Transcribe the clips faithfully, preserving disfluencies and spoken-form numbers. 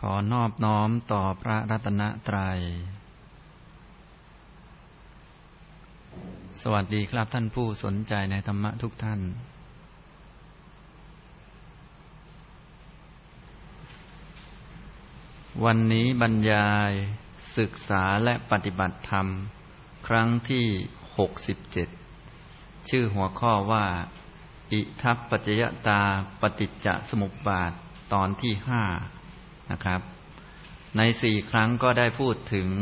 อนอบน้อมต่อพระรัตนตรัยสวัสดีครับท่านผู้สนใจในธรรมะทุกท่านวันนี้บรรยายศึกษาและปฏิบัติธรรมครั้งที่หกสิบเจ็ดชื่อหัวข้อว่าอิทัปปัจจยตาปฏิจจสมุปบาทตอนที่ห้านะครับในสี่ครั้งก็ได้พูดถึง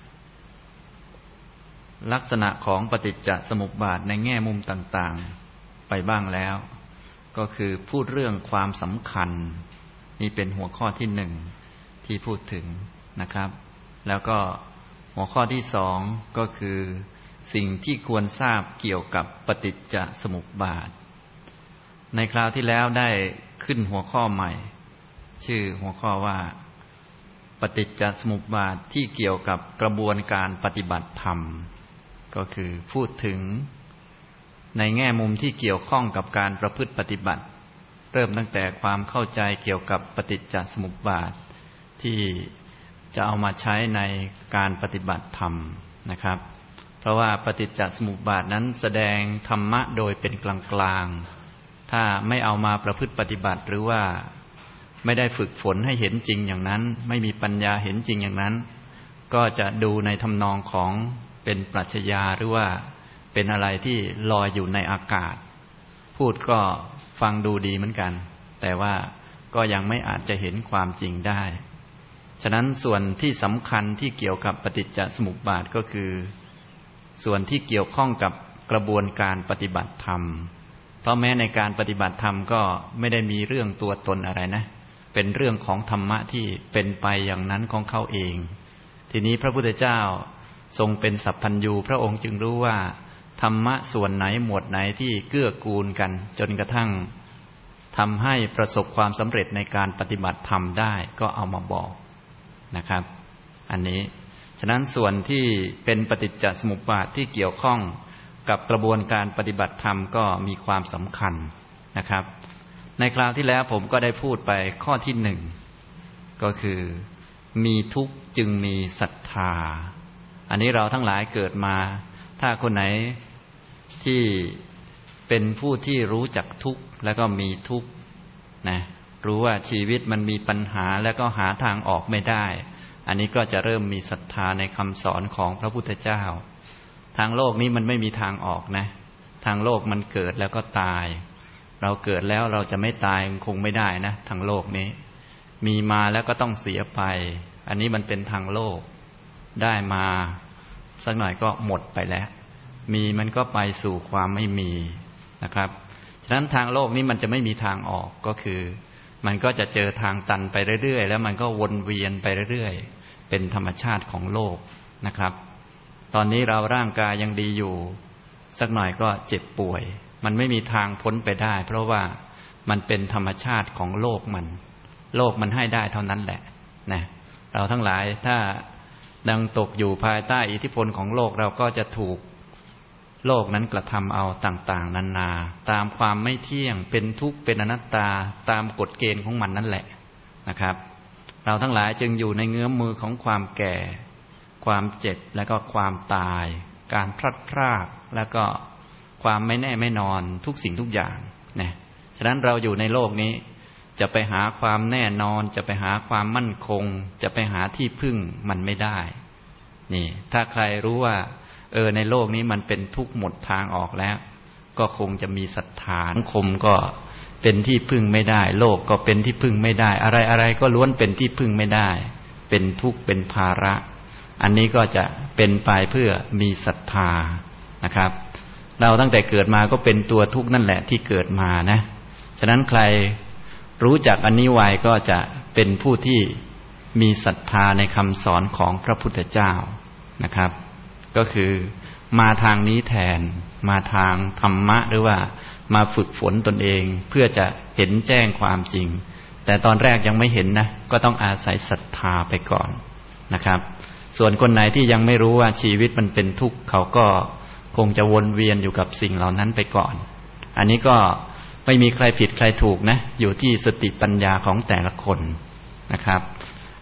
ลักษณะของปฏิจจสมุปบาทในแง่มุมต่างๆไปบ้างแล้วก็คือพูดเรื่องความสำคัญนี่เป็นหัวข้อที่หนึ่งที่พูดถึงนะครับแล้วก็หัวข้อที่สองก็คือสิ่งที่ควรทราบเกี่ยวกับปฏิจจสมุปบาทในคราวที่แล้วได้ขึ้นหัวข้อใหม่ชื่อหัวข้อว่าปฏิจจสมุปบาทที่เกี่ยวกับกระบวนการปฏิบัติธรรมก็คือพูดถึงในแง่มุมที่เกี่ยวข้องกับการประพฤติปฏิบัติเริ่มตั้งแต่ความเข้าใจเกี่ยวกับปฏิจจสมุปบาทที่จะเอามาใช้ในการปฏิบัติธรรมนะครับเพราะว่าปฏิจจสมุปบาทนั้นแสดงธรรมะโดยเป็นกลางๆถ้าไม่เอามาประพฤติปฏิบัติหรือว่าไม่ได้ฝึกฝนให้เห็นจริงอย่างนั้นไม่มีปัญญาเห็นจริงอย่างนั้นก็จะดูในทำนองของเป็นปรัชญาหรือว่าเป็นอะไรที่ลอยอยู่ในอากาศพูดก็ฟังดูดีเหมือนกันแต่ว่าก็ยังไม่อาจจะเห็นความจริงได้ฉะนั้นส่วนที่สำคัญที่เกี่ยวกับปฏิจจสมุปบาทก็คือส่วนที่เกี่ยวข้องกับกระบวนการปฏิบัติธรรมเพราะแม้ในการปฏิบัติธรรมก็ไม่ได้มีเรื่องตัวตนอะไรนะเป็นเรื่องของธรรมะที่เป็นไปอย่างนั้นของเขาเองทีนี้พระพุทธเจ้าทรงเป็นสัพพัญญูพระองค์จึงรู้ว่าธรรมะส่วนไหนหมวดไหนที่เกื้อกูลกันจนกระทั่งทำให้ประสบความสำเร็จในการปฏิบัติธรรมได้ก็เอามาบอกนะครับอันนี้ฉะนั้นส่วนที่เป็นปฏิจจสมุปบาทที่เกี่ยวข้องกับกระบวนการปฏิบัติธรรมก็มีความสำคัญนะครับในคราวที่แล้วผมก็ได้พูดไปข้อที่หนึ่งก็คือมีทุกข์จึงมีศรัทธาอันนี้เราทั้งหลายเกิดมาถ้าคนไหนที่เป็นผู้ที่รู้จักทุกข์แล้วก็มีทุกข์นะรู้ว่าชีวิตมันมีปัญหาแล้วก็หาทางออกไม่ได้อันนี้ก็จะเริ่มมีศรัทธาในคำสอนของพระพุทธเจ้าทางโลกนี้มันไม่มีทางออกนะทางโลกมันเกิดแล้วก็ตายเราเกิดแล้วเราจะไม่ตายคงไม่ได้นะทางโลกนี้มีมาแล้วก็ต้องเสียไปอันนี้มันเป็นทางโลกได้มาสักหน่อยก็หมดไปแล้วมีมันก็ไปสู่ความไม่มีนะครับฉะนั้นทางโลกนี้มันจะไม่มีทางออกก็คือมันก็จะเจอทางตันไปเรื่อยๆแล้วมันก็วนเวียนไปเรื่อยๆเป็นธรรมชาติของโลกนะครับตอนนี้เราร่างกายยังดีอยู่สักหน่อยก็เจ็บป่วยมันไม่มีทางพ้นไปได้เพราะว่ามันเป็นธรรมชาติของโลกมันโลกมันให้ได้เท่านั้นแหละนะเราทั้งหลายถ้าดังตกอยู่ภายใต้อิทธิพลของโลกเราก็จะถูกโลกนั้นกระทำเอาต่างๆนานาตามความไม่เที่ยงเป็นทุกข์เป็นอนัตตาตามกฎเกณฑ์ของมันนั่นแหละนะครับเราทั้งหลายจึงอยู่ในเงื้อมมือของความแก่ความเจ็บและก็ความตายการพลัดพรากแล้วก็ความไม่แน่ไม่นอนทุกสิ่งทุกอย่างนะฉะนั้นเราอยู่ในโลกนี้จะไปหาความแน่นอนจะไปหาความมั่นคงจะไปหาที่พึ่งมันไม่ได้นี่ถ้าใครรู้ว่าเออในโลกนี้มันเป็นทุกข์หมดทางออกแล้วก็คงจะมีศรัทธาสังคมก็เป็นที่พึ่งไม่ได้โลกก็เป็นที่พึ่งไม่ได้อะไรอะไรก็ล้วนเป็นที่พึ่งไม่ได้เป็นทุกข์เป็นภาระอันนี้ก็จะเป็นไปเพื่อมีศรัทธานะครับเราตั้งแต่เกิดมาก็เป็นตัวทุกข์นั่นแหละที่เกิดมานะฉะนั้นใครรู้จักอันนี้ไว้ก็จะเป็นผู้ที่มีศรัทธาในคำสอนของพระพุทธเจ้านะครับก็คือมาทางนี้แทนมาทางธรรมะหรือว่ามาฝึกฝนตนเองเพื่อจะเห็นแจ้งความจริงแต่ตอนแรกยังไม่เห็นนะก็ต้องอาศัยศรัทธาไปก่อนนะครับส่วนคนไหนที่ยังไม่รู้ว่าชีวิตมันเป็นทุกข์เขาก็คงจะวนเวียนอยู่กับสิ่งเหล่านั้นไปก่อนอันนี้ก็ไม่มีใครผิดใครถูกนะอยู่ที่สติปัญญาของแต่ละคนนะครับ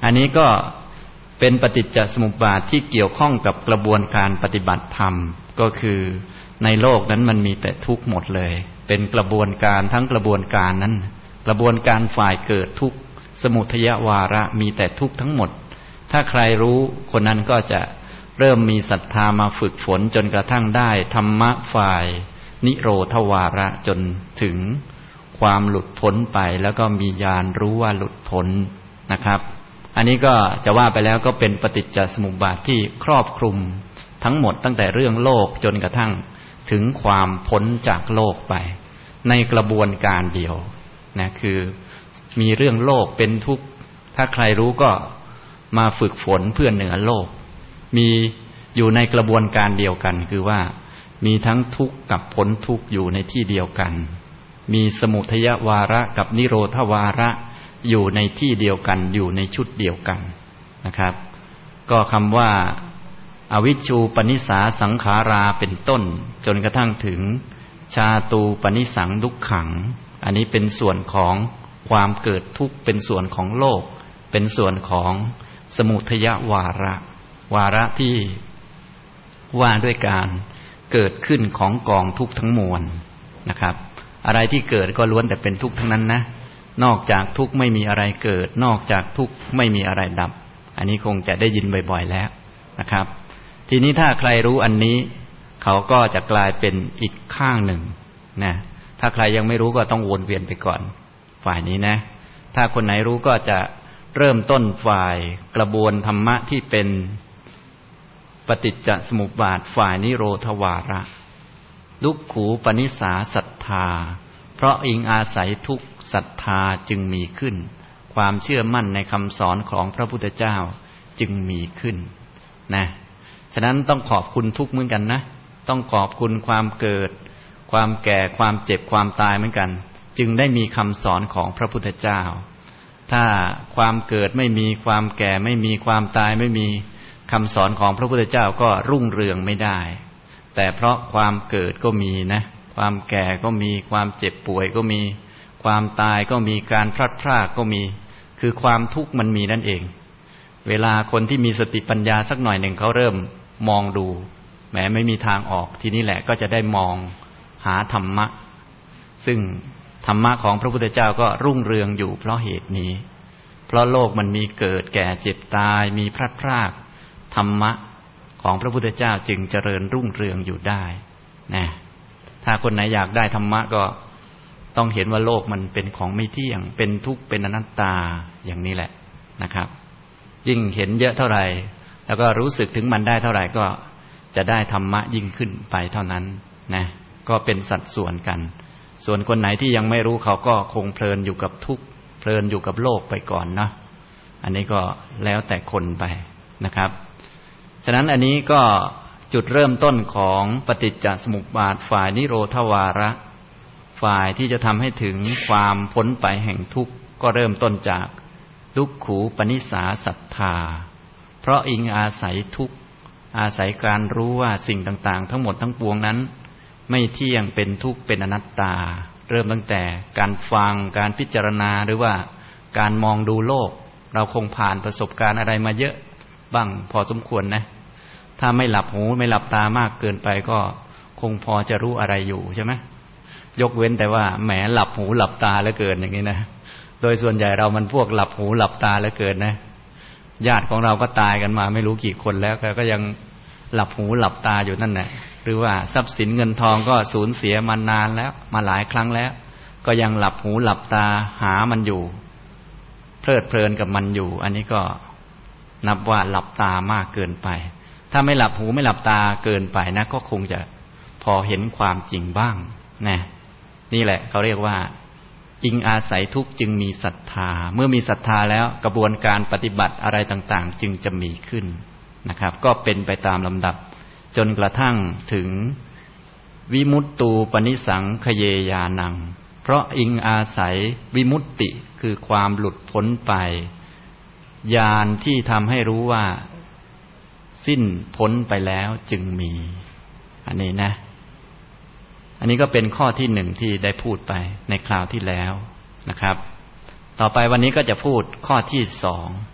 อันนี้ก็เป็นปฏิจจสมุปบาทที่เกี่ยวข้องกับกระบวนการปฏิบัติธรรมก็คือในโลกนั้นมันมีแต่ทุกข์หมดเลยเป็นกระบวนการทั้งกระบวนการนั้นกระบวนการฝ่ายเกิดทุกข์สมุทัยวาระมีแต่ทุกข์ทั้งหมดถ้าใครรู้คนนั้นก็จะเริ่มมีศรัทธามาฝึกฝนจนกระทั่งได้ธรรมะฝ่ายนิโรธวาระจนถึงความหลุดพ้นไปแล้วก็มีญาณรู้ว่าหลุดพ้นนะครับอันนี้ก็จะว่าไปแล้วก็เป็นปฏิจจสมุปบาทที่ครอบคลุมทั้งหมดตั้งแต่เรื่องโลกจนกระทั่งถึงความพ้นจากโลกไปในกระบวนการเดียวนะคือมีเรื่องโลกเป็นทุกข์ถ้าใครรู้ก็มาฝึกฝนเพื่อเหนือโลกมีอยู่ในกระบวนการเดียวกันคือว่ามีทั้งทุกข์กับพ้นทุกข์อยู่ในที่เดียวกันมีสมุทัยวาระกับนิโรธวาระอยู่ในที่เดียวกันอยู่ในชุดเดียวกันนะครับก็คำว่าอวิชชูปนิสาสังขาราเป็นต้นจนกระทั่งถึงชาตูปนิสังทุกขังอันนี้เป็นส่วนของความเกิดทุกข์เป็นส่วนของโลกเป็นส่วนของสมุทัยวาระวาระที่ว่าด้วยการเกิดขึ้นของกองทุกข์ทั้งมวลนะครับอะไรที่เกิดก็ล้วนแต่เป็นทุกข์ทั้งนั้นนะนอกจากทุกข์ไม่มีอะไรเกิดนอกจากทุกข์ไม่มีอะไรดับอันนี้คงจะได้ยินบ่อยๆแล้วนะครับทีนี้ถ้าใครรู้อันนี้เขาก็จะกลายเป็นอีกข้างหนึ่งนะถ้าใครยังไม่รู้ก็ต้องวนเวียนไปก่อนฝ่ายนี้นะถ้าคนไหนรู้ก็จะเริ่มต้นฝ่ายกระบวนธรรมะที่เป็นปฏิจจสมุปบาทฝ่ายนิโรธวาระทุกขูปนิสาศรัทธาเพราะอิงอาศัยทุกศรัทธาจึงมีขึ้นความเชื่อมั่นในคำสอนของพระพุทธเจ้าจึงมีขึ้นนะฉะนั้นต้องขอบคุณทุกข์เหมือนกันนะต้องขอบคุณความเกิดความแก่ความเจ็บความตายเหมือนกันจึงได้มีคำสอนของพระพุทธเจ้าถ้าความเกิดไม่มีความแก่ไม่มีความตายไม่มีคำสอนของพระพุทธเจ้าก็รุ่งเรืองไม่ได้แต่เพราะความเกิดก็มีนะความแก่ก็มีความเจ็บป่วยก็มีความตายก็มีการพลัดพรากก็มีคือความทุกข์มันมีนั่นเองเวลาคนที่มีสติปัญญาสักหน่อยหนึ่งเขาเริ่มมองดูแหมไม่มีทางออกทีนี้แหละก็จะได้มองหาธรรมะซึ่งธรรมะของพระพุทธเจ้าก็รุ่งเรืองอยู่เพราะเหตุนี้เพราะโลกมันมีเกิดแก่เจ็บตายมีพลัดพรากธรรมะของพระพุทธเจ้าจึงเจริญรุ่งเรืองอยู่ได้นะถ้าคนไหนอยากได้ธรรมะก็ต้องเห็นว่าโลกมันเป็นของไม่เที่ยงเป็นทุกข์เป็นอนัตตาอย่างนี้แหละนะครับยิ่งเห็นเยอะเท่าไหร่แล้วก็รู้สึกถึงมันได้เท่าไหร่ก็จะได้ธรรมะยิ่งขึ้นไปเท่านั้นนะก็เป็นสัดส่วนกันส่วนคนไหนที่ยังไม่รู้เขาก็คงเพลินอยู่กับทุกข์เพลินอยู่กับโลกไปก่อนนะอันนี้ก็แล้วแต่คนไปนะครับฉะนั้นอันนี้ก็จุดเริ่มต้นของปฏิจจสมุปบาทฝ่ายนิโรธวาระฝ่ายที่จะทำให้ถึงความพ้นไปแห่งทุกข์ก็เริ่มต้นจากทุกขูปนิสาศรัทธาเพราะอิงอาศัยทุกข์อาศัยการรู้ว่าสิ่งต่างๆทั้งหมดทั้งปวงนั้นไม่เที่ยงเป็นทุกข์เป็นอนัตตาเริ่มตั้งแต่การฟังการพิจารณาหรือว่าการมองดูโลกเราคงผ่านประสบการณ์อะไรมาเยอะบ้างพอสมควรนะถ้าไม่หลับหูไม่หลับตามากเกินไปก็คงพอจะรู้อะไรอยู่ใช่ไหมยกเว้นแต่ว่าแหมหลับหูหลับตาเหลือเกินอย่างนี้นะโดยส่วนใหญ่เรามันพวกหลับหูหลับตาเหลือเกินนะญาติของเราก็ตายกันมาไม่รู้กี่คนแล้วก็ยังหลับหูหลับตาอยู่นั่นแหละหรือว่าทรัพย์สินเงินทองก็สูญเสียมานานแล้วมาหลายครั้งแล้วก็ยังหลับหูหลับตาหามันอยู่เพลิดเพลินกับมันอยู่อันนี้ก็นับว่าหลับตามากเกินไปถ้าไม่หลับหูไม่หลับตาเกินไปนะก็คงจะพอเห็นความจริงบ้างนะนี่แหละเขาเรียกว่าอิงอาศัยทุกข์จึงมีศรัทธาเมื่อมีศรัทธาแล้วกระบวนการปฏิบัติอะไรต่างๆจึงจะมีขึ้นนะครับก็เป็นไปตามลำดับจนกระทั่งถึงวิมุตตูปนิสังคเยยานังเพราะอิงอาศัยวิมุตติคือความหลุดพ้นไปญาณที่ทำให้รู้ว่าสิ้นพ้นไปแล้วจึงมีอันนี้นะอันนี้ก็เป็นข้อที่หนึ่งที่ได้พูดไปในคราวที่แล้วนะครับต่อไปวันนี้ก็จะพูดข้อที่สอง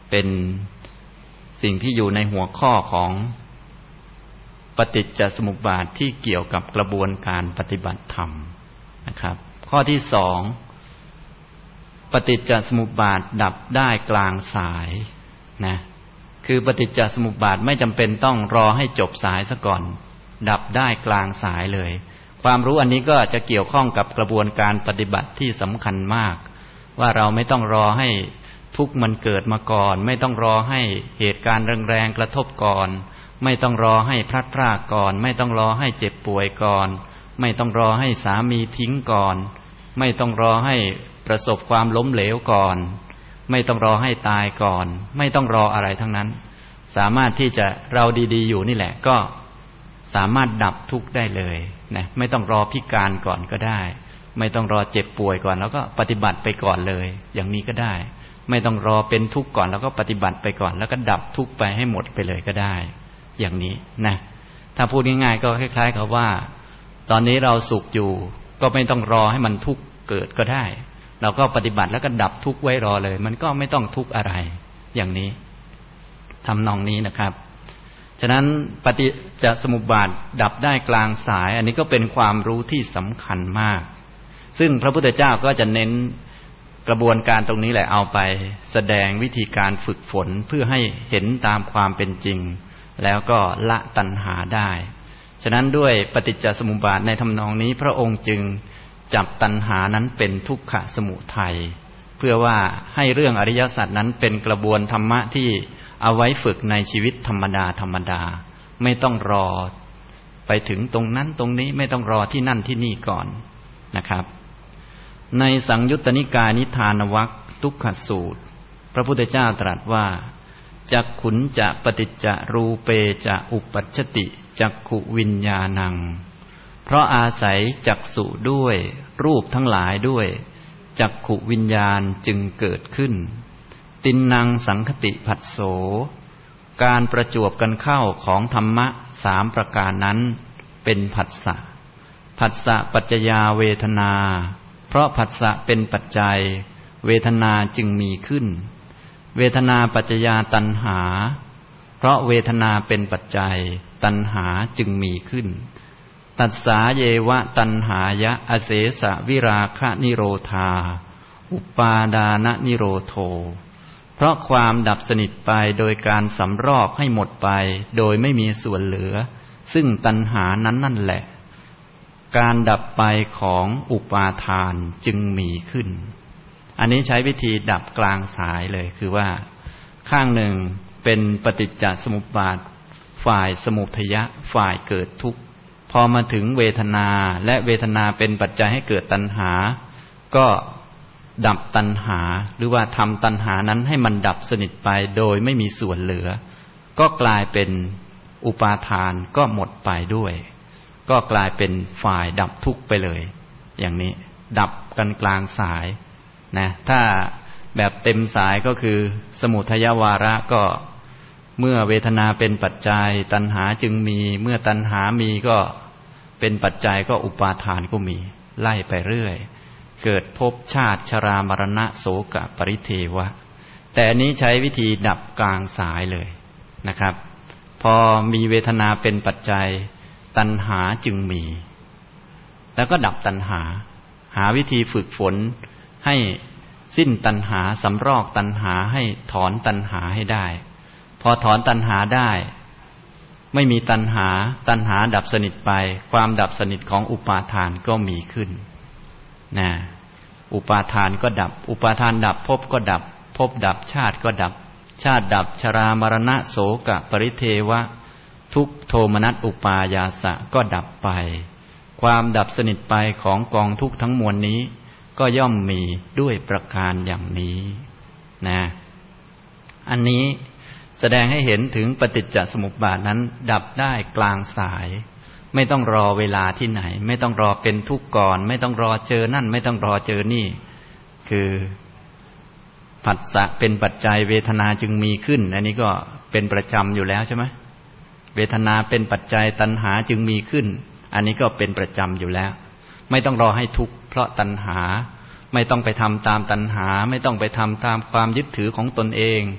เป็นสิ่งที่อยู่ในหัวข้อของปฏิจจสมุปบาทที่เกี่ยวกับกระบวนการปฏิบัติธรรมนะครับข้อที่สองปฏิจจสมุปบาทดับได้กลางสายนะคือปฏิจจสมุปบาทไม่จำเป็นต้องรอให้จบสายซะก่อนดับได้กลางสายเลยความรู้อันนี้ก็จะเกี่ยวข้องกับกระบวนการปฏิบัติที่สำคัญมากว่าเราไม่ต้องรอให้ทุกข์มันเกิดมาก่อนไม่ต้องรอให้เหตุการณ์แรงๆกระทบก่อนไม่ต้องรอให้พลัดพรากก่อนไม่ต้องรอให้เจ็บป่วยก่อนไม่ต้องรอให้สามีทิ้งก่อนไม่ต้องรอให้ประสบความล้มเหลวก่อนไม่ต้องรอให้ตายก่อนไม่ต้องรออะไรทั้งนั้นสามารถที่จะเราดีๆอยู่นี่แหละก็สามารถดับทุกข์ได้เลยนะไม่ต้องรอพิการก่อนก็ได้ไม่ต้องรอเจ็บป่วยก่อนแล้วก็ปฏิบัติไปก่อนเลยอย่างนี้ก็ได้ไม่ต้องรอเป็นทุกข์ก่อนแล้วก็ปฏิบัติไปก่อนแล้วก็ดับทุกข์ไปให้หมดไปเลยก็ได้อย่างนี้นะถ้าพูดง่ายๆก็คล้ายๆกับว่าตอนนี้เราสุขอยู่ก็ไม่ต้องรอให้มันทุกข์เกิดก็ได้เราก็ปฏิบัติแล้วก็ดับทุกข์ไว้รอเลยมันก็ไม่ต้องทุกข์อะไรอย่างนี้ทำนองนี้นะครับฉะนั้นปฏิจจสมุปบาทดับได้กลางสายอันนี้ก็เป็นความรู้ที่สำคัญมากซึ่งพระพุทธเจ้าก็จะเน้นกระบวนการตรงนี้แหละเอาไปแสดงวิธีการฝึกฝนเพื่อให้เห็นตามความเป็นจริงแล้วก็ละตัณหาได้ฉะนั้นด้วยปฏิจจสมุปบาทในทำนองนี้พระองค์จึงจับตัณหานั้นเป็นทุกขสมุทัยเพื่อว่าให้เรื่องอริยสัจนั้นเป็นกระบวนธรรมะที่เอาไว้ฝึกในชีวิตธรรมดาธรรมดาไม่ต้องรอไปถึงตรงนั้นตรงนี้ไม่ต้องรอที่นั่นที่นี่ก่อนนะครับในสังยุตตนิกายนิทานวรรคทุกขสูตรพระพุทธเจ้าตรัสว่าจักขุนจะปฏิจจรูเปจะอุปัชชติจักขุวิญญาณังเพราะอาศัยจักษุด้วยรูปทั้งหลายด้วยจักขุวิญญาณจึงเกิดขึ้นตินนังสังคติผัสโสการประจวบกันเข้าของธรรมะสามประการนั้นเป็นผัสสะผัสสะปัจจยาเวทนาเพราะผัสสะเป็นปัจจัยเวทนาจึงมีขึ้นเวทนาปัจจยาตัณหาเพราะเวทนาเป็นปัจจัยตัณหาจึงมีขึ้นตัสสาเยวะตัณหายะอเสสะวิราคะนิโรธาอุปาดานนิโรโธเพราะความดับสนิทไปโดยการสำรอกให้หมดไปโดยไม่มีส่วนเหลือซึ่งตัณหานั้นนั่นแหละการดับไปของอุปาทานจึงมีขึ้นอันนี้ใช้วิธีดับกลางสายเลยคือว่าข้างหนึ่งเป็นปฏิจจสมุปบาทฝ่ายสมุทัยะฝ่ายเกิดทุกข์พอมาถึงเวทนาและเวทนาเป็นปัจจัยให้เกิดตัณหาก็ดับตัณหาหรือว่าทำตัณหานั้นให้มันดับสนิทไปโดยไม่มีส่วนเหลือก็กลายเป็นอุปาทานก็หมดไปด้วยก็กลายเป็นฝ่ายดับทุกข์ไปเลยอย่างนี้ดับกันกลางสายนะถ้าแบบเต็มสายก็คือสมุทัยวาระก็เมื่อเวทนาเป็นปัจจัยตัณหาจึงมีเมื่อตัณหามีก็เป็นปัจจัยก็อุปาทานก็มีไล่ไปเรื่อยเกิดภพชาติชรามรณะโศกปริเทวะแต่อันนี้ใช้วิธีดับกลางสายเลยนะครับพอมีเวทนาเป็นปัจจัยตัณหาจึงมีแล้วก็ดับตัณหาหาวิธีฝึกฝนให้สิ้นตัณหาสำรอกตัณหาให้ถอนตัณหาให้ได้พอถอนตัณหาได้ไม่มีตัณหาตัณหาดับสนิทไปความดับสนิทของอุปาทานก็มีขึ้นนะอุปาทานก็ดับอุปาทานดับภพก็ดับภพดับชาติก็ดับชาติดับชรามรณะโศกปริเทวะทุกขโทมนัสอุปายาสะก็ดับไปความดับสนิทไปของกองทุกข์ทั้งมวลนี้ก็ย่อมมีด้วยประการอย่างนี้นะอันนี้แสดงให้เห็นถึงปฏิจจสมุปบาทนั้นดับได้กลางสายไม่ต้องรอเวลาที่ไหนไม่ต้องรอเป็นทุกข์ก่อนไม่ต้องรอเจอนั่นไม่ต้องรอเจอนี่คือผัสสะเป็นปัจจัยเวทนาจึงมีขึ้นอันนี้ก็เป็นประจำอยู่แล้วใช่ไหมเวทนาเป็นปัจจัยตัณหาจึงมีขึ้นอันนี้ก็เป็นประจำอยู่แล้วไม่ต้องรอให้ทุกข์เพราะตัณหาไม่ต้องไปทำตามตัณหาไม่ต้องไปทำตามความยึดถือของตนเอง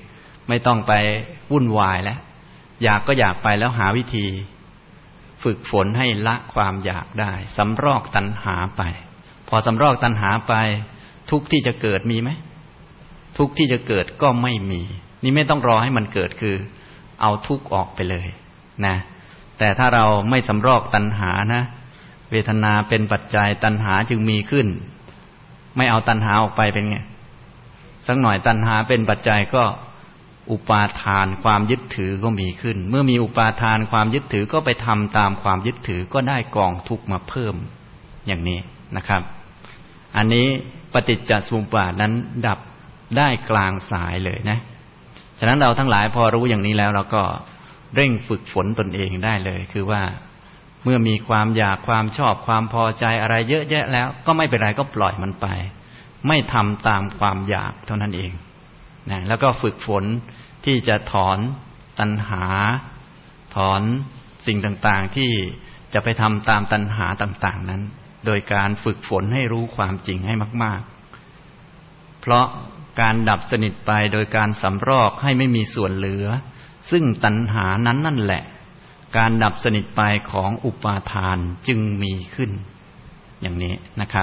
ไม่ต้องไปวุ่นวายแล้วอยากก็อยากไปแล้วหาวิธีฝึกฝนให้ละความอยากได้สำรอกตัณหาไปพอสำรอกตัณหาไปทุกข์ที่จะเกิดมีไหมทุกข์ที่จะเกิดก็ไม่มีนี่ไม่ต้องรอให้มันเกิดคือเอาทุกข์ออกไปเลยนะแต่ถ้าเราไม่สำรอกตัณหานะเวทนาเป็นปัจจัยตัณหาจึงมีขึ้นไม่เอาตัณหาออกไปเป็นไงสักหน่อยตัณหาเป็นปัจจัยก็อุปาทานความยึดถือก็มีขึ้นเมื่อมีอุปาทานความยึดถือก็ไปทำตามความยึดถือก็ได้กองทุกข์มาเพิ่มอย่างนี้นะครับอันนี้ปฏิจจสมุปบาทนั้นดับได้กลางสายเลยนะฉะนั้นเราทั้งหลายพอรู้อย่างนี้แล้วเราก็เร่งฝึกฝนตนเองได้เลยคือว่าเมื่อมีความอยากความชอบความพอใจอะไรเยอะแยะแล้วก็ไม่เป็นไรก็ปล่อยมันไปไม่ทำตามความอยากเท่านั้นเองนะแล้วก็ฝึกฝนที่จะถอนตัณหาถอนสิ่งต่างๆที่จะไปทำตามตัณหาต่างๆนั้นโดยการฝึกฝนให้รู้ความจริงให้มากๆเพราะการดับสนิทไปโดยการสำรอกให้ไม่มีส่วนเหลือซึ่งตัณหานั้นนั่นแหละการดับสนิทไปของอุปาทานจึงมีขึ้นอย่างนี้นะครับ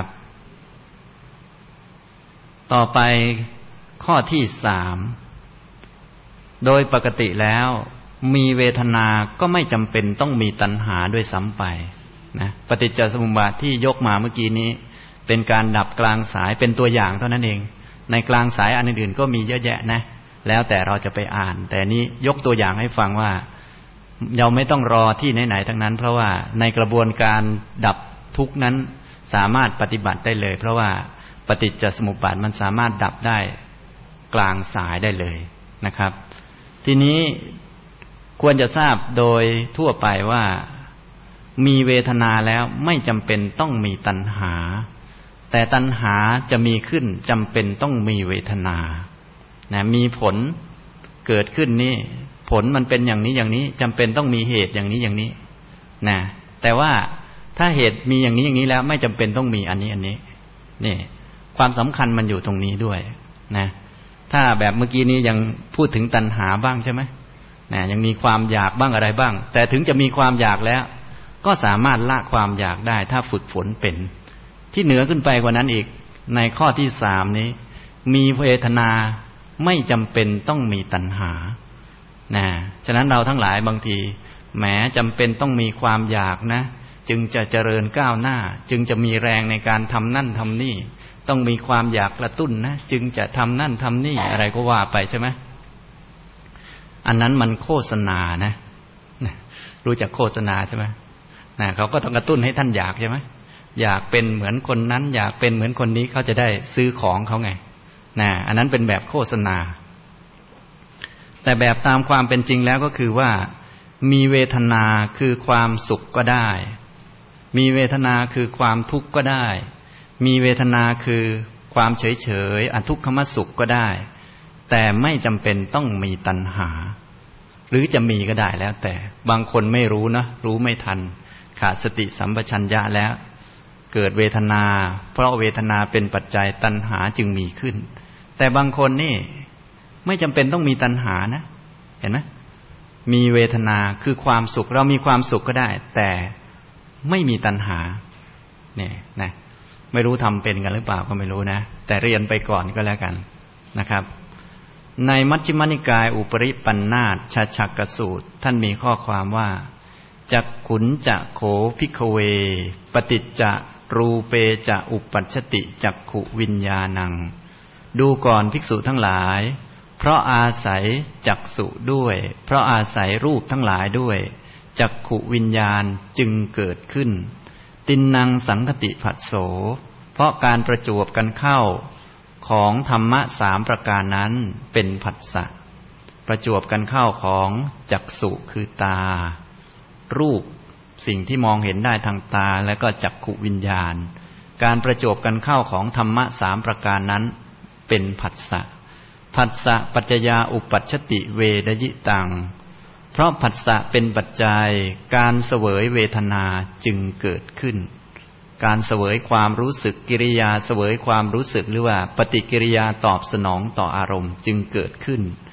ต่อไปข้อที่สามโดยปกติแล้วมีเวทนาก็ไม่จำเป็นต้องมีตัณหาด้วยซ้ำไปนะปฏิจจสมุปบาทที่ยกมาเมื่อกี้นี้เป็นการดับกลางสายเป็นตัวอย่างเท่านั้นเองในกลางสายอันอื่นๆก็มีเยอะแยะนะแล้วแต่เราจะไปอ่านแต่นี้ยกตัวอย่างให้ฟังว่าเราไม่ต้องรอที่ไหนๆทั้งนั้นเพราะว่าในกระบวนการดับทุกข์นั้นสามารถปฏิบัติได้เลยเพราะว่าปฏิจจสมุปบาทมันสามารถดับได้กลางสายได้เลยนะครับทีนี้ควรจะทราบโดยทั่วไปว่ามีเวทนาแล้วไม่จำเป็นต้องมีตัณหาแต่ตัณหาจะมีขึ้นจำเป็นต้องมีเวทนานะมีผลเกิดขึ้นนี่ผลมันเป็นอย่างนี้อย่างนี้จำเป็นต้องมีเหตุอย่างนี้อย่างนี้นะแต่ว่าถ้าเหตุมีอย่างนี้อย่างนี้แล้วไม่จำเป็นต้องมีอันนี้อันนี้นี่ความสำคัญมันอยู่ตรงนี้ด้วยนะถ้าแบบเมื่อกี้นี้ยังพูดถึงตัณหาบ้างใช่ไหมนะยังมีความอยากบ้างอะไรบ้างแต่ถึงจะมีความอยากแล้วก็สามารถละความอยากได้ถ้าฝึกฝนเป็นที่เหนือขึ้นไปกว่านั้นอีกในข้อที่สามนี้มีเวทนาไม่จำเป็นต้องมีตัณหานะฉะนั้นเราทั้งหลายบางทีแหมจำเป็นต้องมีความอยากนะจึงจะเจริญก้าวหน้าจึงจะมีแรงในการทำนั่นทำนี่ต้องมีความอยากกระตุ้นนะจึงจะทำนั่นทำนี่อะไรก็ว่าไปใช่ไหมอันนั้นมันโฆษณานะรู้จักโฆษณาใช่ไหมนะเขาก็ต้องกระตุ้นให้ท่านอยากใช่ไหมอยากเป็นเหมือนคนนั้นอยากเป็นเหมือนคนนี้เขาจะได้ซื้อของเขาไงนะอันนั้นเป็นแบบโฆษณาแต่แบบตามความเป็นจริงแล้วก็คือว่ามีเวทนาคือความสุขก็ได้มีเวทนาคือความทุกข์ก็ได้มีเวทนาคือความเฉยเฉยอทุกขมสุขก็ได้แต่ไม่จำเป็นต้องมีตัณหาหรือจะมีก็ได้แล้วแต่บางคนไม่รู้นะรู้ไม่ทันขาดสติสัมปชัญญะแล้วเกิดเวทนาเพราะเวทนาเป็นปัจจัยตัณหาจึงมีขึ้นแต่บางคนนี่ไม่จำเป็นต้องมีตัณหานะเห็นไหมมีเวทนาคือความสุขเรามีความสุขก็ได้แต่ไม่มีตัณหาเนี่ยนะไม่รู้ทำเป็นกันหรือเปล่าก็ไม่รู้นะแต่เรียนไปก่อนก็แล้วกันนะครับในมัชฌิมนิกายอุปริปันธาสชาชักกสูตรท่านมีข้อความว่าจักขุนจะโขภิกขเวปฏิจจารูเปจะอุปัชชติจักขุวิญญาณังดูก่อนภิกษุทั้งหลายเพราะอาศัยจักษุด้วยเพราะอาศัยรูปทั้งหลายด้วยจักขุวิญญาณจึงเกิดขึ้นตินนังสังคติผัสโสเพราะการประจวบกันเข้าของธรรมะสามประการนั้นเป็นผัสสะประจวบกันเข้าของจักษุคือตารูปสิ่งที่มองเห็นได้ทางตาและก็จักขุวิญญาณการประจวบกันเข้าของธรรมะสามประการนั้นเป็นผัสสะผัสสะปัจจยาอุปัชชติเวดยิตังเพราะผัสสะเป็นปัจจัยการเสวยเวทนาจึงเกิดขึ้นการเสวยความรู้สึกกิริยาเสวยความรู้สึกหรือว่าปฏิกิริยาตอบสนองต่ออารมณ์จึงเกิดขึ้น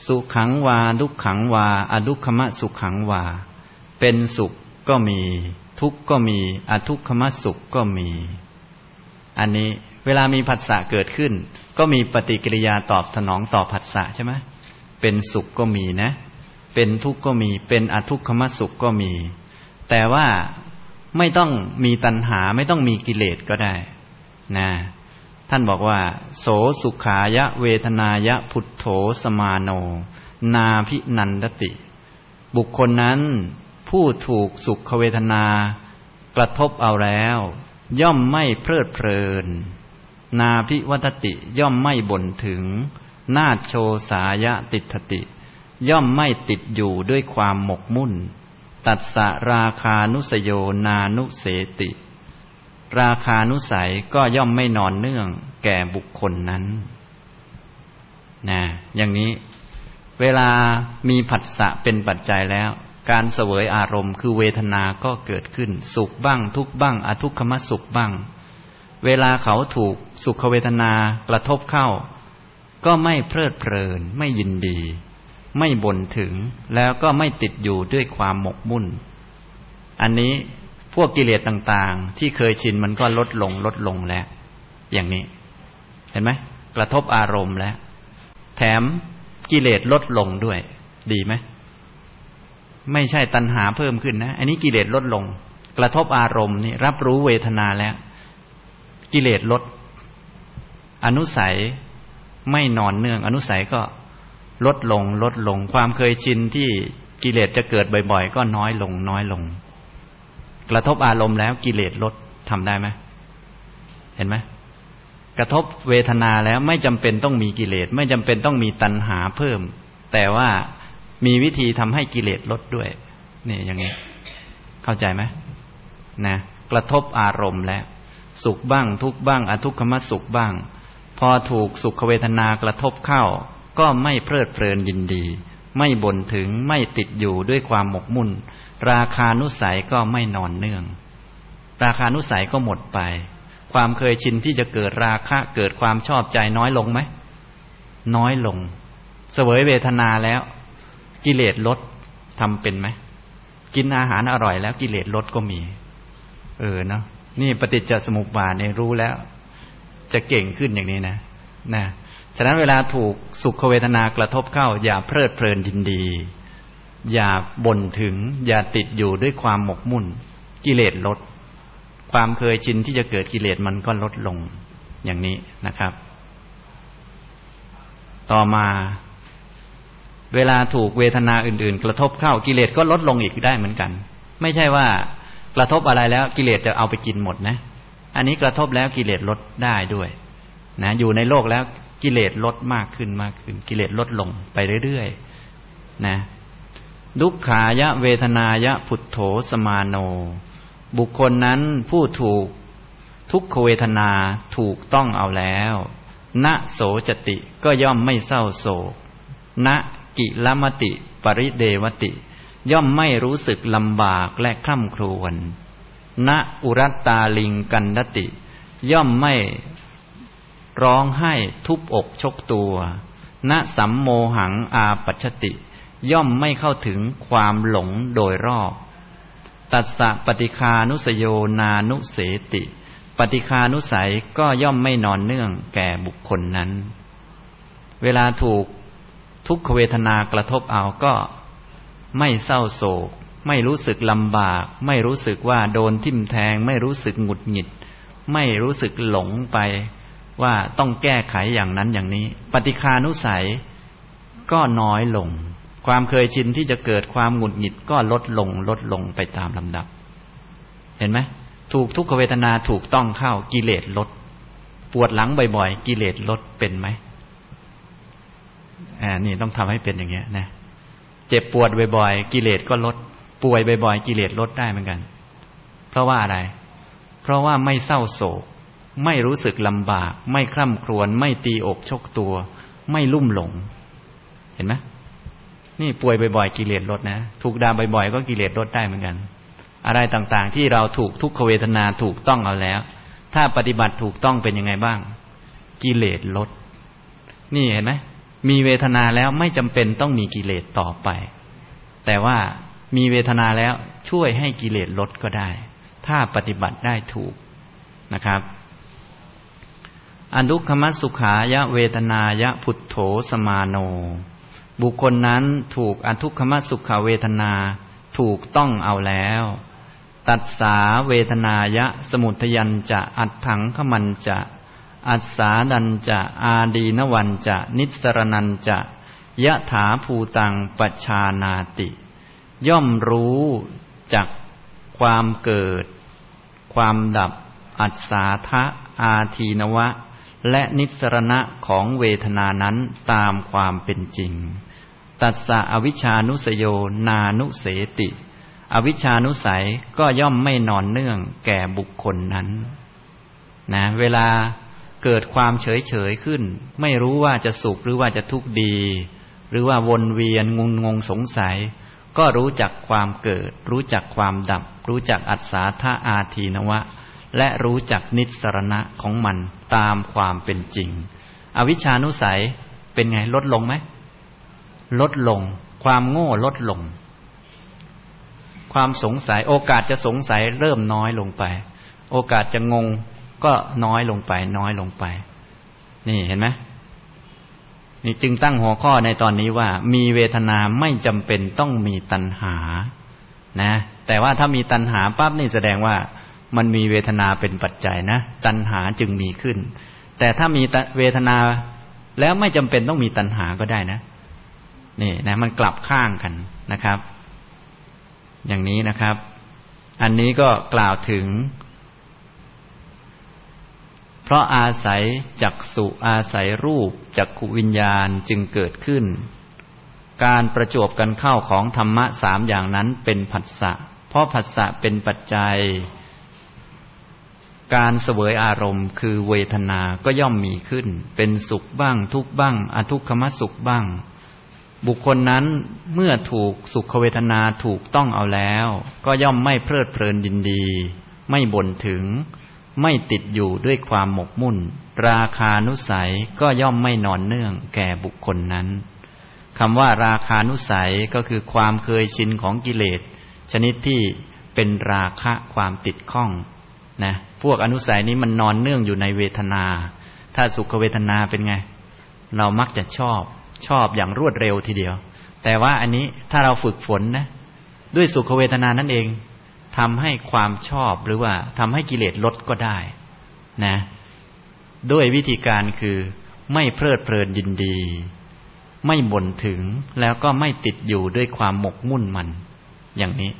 สุขังวาทุกขังวาอทุกขมสุขังวาเป็นสุขก็มีทุกข์ก็มีอทุกขมสุขก็มีอันนี้เวลามีผัสสะเกิดขึ้นก็มีปฏิกิริยาตอบสนองต่อผัสสะใช่ไหมเป็นสุขก็มีนะเป็นทุกข์ก็มีเป็นอทุกขมสุขก็มีแต่ว่าไม่ต้องมีตัณหาไม่ต้องมีกิเลสก็ได้นะท่านบอกว่าโสสุขายะเวทนายะพุทโธสมาโนนาภินันทติบุคคลนั้นผู้ถูกสุขเวทนากระทบเอาแล้วย่อมไม่เพลิดเพลินนาภิวัตติย่อมไม่บ่นถึงนาโชสายะติฏฐิย่อมไม่ติดอยู่ด้วยความหมกมุ่นตัสสะราคานุสโยนานุเสติราคานุสัยก็ย่อมไม่นอนเนื่องแก่บุคคลนั้นนะอย่างนี้เวลามีผัสสะเป็นปัจจัยแล้วการเสวยอารมณ์คือเวทนาก็เกิดขึ้นสุขบ้างทุกข์บ้างอทุกขมสุขบ้างเวลาเขาถูกสุขเวทนากระทบเข้าก็ไม่เพลิดเพลินไม่ยินดีไม่บ่นถึงแล้วก็ไม่ติดอยู่ด้วยความหมกมุ่นอันนี้พวกกิเลสต่างๆที่เคยชินมันก็ลดลงลดลงแล้วอย่างนี้เห็นไหมกระทบอารมณ์แล้วแถมกิเลสลดลงด้วยดีไหมไม่ใช่ตัณหาเพิ่มขึ้นนะอันนี้กิเลสลดลงกระทบอารมณ์นี่รับรู้เวทนาแล้วกิเลสลดอนุสัยไม่นอนเนื่องอนุสัยก็ลดลงลดลงความเคยชินที่กิเลสจะเกิดบ่อยๆก็น้อยลงน้อยลงกระทบอารมณ์แล้วกิเลสลดทำได้ไหมเห็นไหมกระทบเวทนาแล้วไม่จำเป็นต้องมีกิเลสไม่จำเป็นต้องมีตัณหาเพิ่มแต่ว่ามีวิธีทำให้กิเลสลดด้วยนี่อย่างนี้เข้าใจไหมนะกระทบอารมณ์แล้วสุขบ้างทุกข์บ้างอทุกขมสุขบ้างพอถูกสุขเวทนากระทบเข้าก็ไม่เพลิดเพลินยินดีไม่บ่นถึงไม่ติดอยู่ด้วยความหมกมุ่นราคานุสัยก็ไม่นอนเนื่องราคานุสัยก็หมดไปความเคยชินที่จะเกิดราคะเกิดความชอบใจน้อยลงไหมน้อยลงเสวยเวทนาแล้วกิเลสลดทำเป็นไหมกินอาหารอร่อยแล้วกิเลสลดก็มีเออเนาะนี่ปฏิจจสมุปบาทเนี่ยรู้แล้วจะเก่งขึ้นอย่างนี้นะนะฉะนั้นเวลาถูกสุขเวทนากระทบเข้าอย่าเพลิดเพลินยินดีอย่าบ่นถึงอย่าติดอยู่ด้วยความหมกมุ่นกิเลสลดความเคยชินที่จะเกิดกิเลสมันก็ลดลงอย่างนี้นะครับต่อมาเวลาถูกเวทนาอื่นๆกระทบเข้ากิเลสก็ลดลงอีกได้เหมือนกันไม่ใช่ว่ากระทบอะไรแล้วกิเลสจะเอาไปกินหมดนะอันนี้กระทบแล้วกิเลสลดได้ด้วยนะอยู่ในโลกแล้วกิเลสลดมากขึ้นมากขึ้นกิเลสลดลงไปเรื่อยๆนะดุขายะเวทนายะพุทโธสมาโนบุคคลนั้นผู้ถูกทุกขเวทนาถูกต้องเอาแล้วณโสจติก็ย่อมไม่เศร้าโศกณกิลมติปริเดวติย่อมไม่รู้สึกลำบากและคร่ำครวญณอุรัตตาลิงกันดติย่อมไม่ร้องไห้ทุบอกชกตัวณสัมโมหังอาปัชชติย่อมไม่เข้าถึงความหลงโดยรอบตัสสะปฏิคานุสโยนานุเสติปฏิคานุสัยก็ย่อมไม่นอนเนื่องแก่บุคคลนั้นเวลาถูกทุกขเวทนากระทบเอาก็ไม่เศร้าโศกไม่รู้สึกลำบากไม่รู้สึกว่าโดนทิ่มแทงไม่รู้สึกหงุดหงิดไม่รู้สึกหลงไปว่าต้องแก้ไขอย่างนั้นอย่างนี้ปฏิคานุสัยก็น้อยลงความเคยชินที่จะเกิดความหงุดหงิดก็ลดลงลดลงไปตามลำดับเห็นไหมถูกทุกขเวทนาถูกต้องเข้ากิเลสลดปวดหลังบ่อยๆกิเลสลดเป็นไหมอ่านี่ต้องทำให้เป็นอย่างเงี้ยนะเจ็บปวดบ่อยๆกิเลสก็ลดป่วยบ่อยๆกิเลสลดได้เหมือนกันเพราะว่าอะไรเพราะว่าไม่เศร้าโศกไม่รู้สึกลำบากไม่คร่ำครวญไม่ตีอกชกตัวไม่ลุ่มหลงเห็นไหมนี่ป่วยบ่อยๆกิเลสลดนะถูกด่าบ่อยๆก็กิเลสลดได้เหมือนกันอะไรต่างๆที่เราถูกทุกขเวทนาถูกต้องเอาแล้วถ้าปฏิบัติถูกต้องเป็นยังไงบ้างกิเลสลดนี่เห็นไหมมีเวทนาแล้วไม่จำเป็นต้องมีกิเลสต่อไปแต่ว่ามีเวทนาแล้วช่วยให้กิเลสลดก็ได้ถ้าปฏิบัติได้ถูกนะครับอทุกขมัสสุขายะเวทนายะพุทโธสมาโนบุคคลนั้นถูกอทุกขมัสสุขเวทนาถูกต้องเอาแล้วตัสสาเวทนายะสมุทยัญจะอัตถังขมันจะอัสสาดัญจะอาดีนวันจะนิสรนัญจะยะถาภูตังปชานาติย่อมรู้จักความเกิดความดับอัสสาทะอาทีนวะและนิสรณะของเวทนานั้นตามความเป็นจริงตัสสะอวิชชานุสโยนานุเสติอวิชชานุสัยก็ย่อมไม่นอนเนื่องแก่บุคคลนั้นนะเวลาเกิดความเฉยเฉยขึ้นไม่รู้ว่าจะสุขหรือว่าจะทุกข์ดีหรือว่าวนเวียนงุนงงสงสัยก็รู้จักความเกิดรู้จักความดับรู้จักอัศาธาอาทีนวะและรู้จักนิสรณะของมันตามความเป็นจริงอวิชชานุสัยเป็นไงลดลงไหมลดลงความโง่ลดลงความสงสัยโอกาสจะสงสัยเริ่มน้อยลงไปโอกาสจะงงก็น้อยลงไปน้อยลงไปนี่เห็นไหมนี่จึงตั้งหัวข้อในตอนนี้ว่ามีเวทนาไม่จำเป็นต้องมีตัณหานะแต่ว่าถ้ามีตัณหาปั๊บนี่แสดงว่ามันมีเวทนาเป็นปัจจัยนะตัณหาจึงมีขึ้นแต่ถ้ามีเวทนาแล้วไม่จำเป็นต้องมีตัณหาก็ได้นะนี่นะมันกลับข้างกันนะครับอย่างนี้นะครับอันนี้ก็กล่าวถึงเพราะอาศัยจักษุอาศัยรูปจักขุวิญญาณจึงเกิดขึ้นการประจวบกันเข้าของธรรมะสามอย่างนั้นเป็นผัสสะเพราะผัสสะเป็นปัจจัยการเสวยอารมณ์คือเวทนาก็ย่อมมีขึ้นเป็นสุขบ้างทุกข์บ้างอทุกขมสุขบ้างบุคคลนั้นเมื่อถูกสุขเวทนาถูกต้องเอาแล้วก็ย่อมไม่เพลิดเพลินยินดีไม่บ่นถึงไม่ติดอยู่ด้วยความหมกมุ่นราคานุสัยก็ย่อมไม่นอนเนื่องแก่บุคคลนั้นคำว่าราคานุสัยก็คือความเคยชินของกิเลสชนิดที่เป็นราคะความติดข้องนะพวกอนุสัยนี้มันนอนเนื่องอยู่ในเวทนาถ้าสุขเวทนาเป็นไงเรามักจะชอบชอบอย่างรวดเร็วทีเดียวแต่ว่าอันนี้ถ้าเราฝึกฝนนะด้วยสุขเวทนานั่นเองทำให้ความชอบหรือว่าทำให้กิเลสลดก็ได้นะด้วยวิธีการคือไม่เพลิดเพลินยินดีไม่บ่นถึงแล้วก็ไม่ติดอยู่ด้วยความหมกมุ่นมันอย่างนี้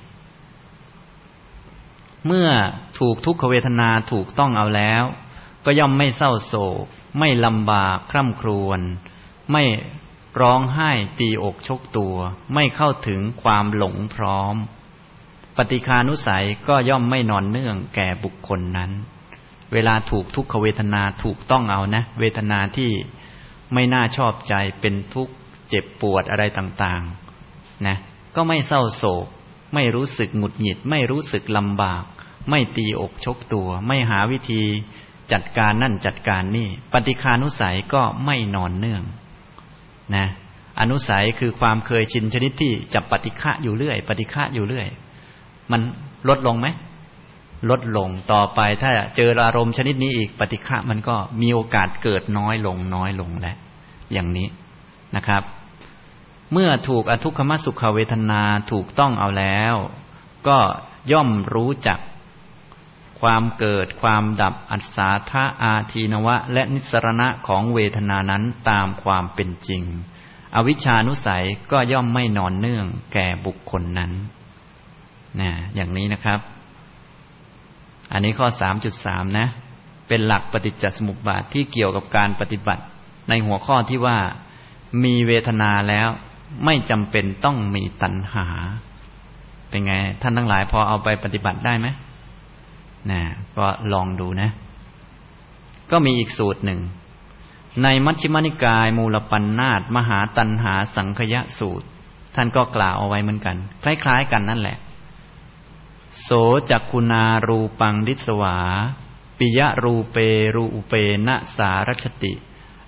เมื่อถูกทุกขเวทนาถูกต้องเอาแล้วก็ย่อมไม่เศร้าโศกไม่ลำบากคร่ำครวญไม่ร้องไห้ตีอกชกตัวไม่เข้าถึงความหลงพร้อมปฏิฆานุสัยก็ย่อมไม่นอนเนื่องแก่บุคคลนั้นเวลาถูกทุกขเวทนาถูกต้องเอานะเวทนาที่ไม่น่าชอบใจเป็นทุกข์เจ็บปวดอะไรต่างๆนะก็ไม่เศร้าโศกไม่รู้สึกหงุดหงิดไม่รู้สึกลำบากไม่ตีอกชกตัวไม่หาวิธีจัดการนั่นจัดการนี่ปฏิฆานุสัยก็ไม่นอนเนื่องนะอนุสัยคือความเคยชินชนิดที่จับปฏิฆะอยู่เรื่อยปฏิฆะอยู่เรื่อยมันลดลงไหมลดลงต่อไปถ้าเจออารมณ์ชนิดนี้อีกปฏิฆะมันก็มีโอกาสเกิดน้อยลงน้อยลงแล้วอย่างนี้นะครับเมื่อถูกอทุกขมสุขเวทนาถูกต้องเอาแล้วก็ย่อมรู้จักความเกิดความดับอัศสาทะอาทีนวะและนิสรณะของเวทนานั้นตามความเป็นจริงอวิชชานุสัยก็ย่อมไม่นอนเนื่องแก่บุคคลนั้นนะอย่างนี้นะครับอันนี้ข้อ สามจุดสาม นะเป็นหลักปฏิจจสมุปบาทที่เกี่ยวกับการปฏิบัติในหัวข้อที่ว่ามีเวทนาแล้วไม่จำเป็นต้องมีตัณหาเป็นไงท่านทั้งหลายพอเอาไปปฏิบัติได้ไหมนะก็ลองดูนะก็มีอีกสูตรหนึ่งในมัชฌิมนิกายมูลปัญนาตมหาตัณหาสังคยสูตรท่านก็กล่าวเอาไว้เหมือนกันคล้ายๆกันนั่นแหละโสจักขุนารูปังดิสวาปิยะรูเปรูอุเปนะสารัชติ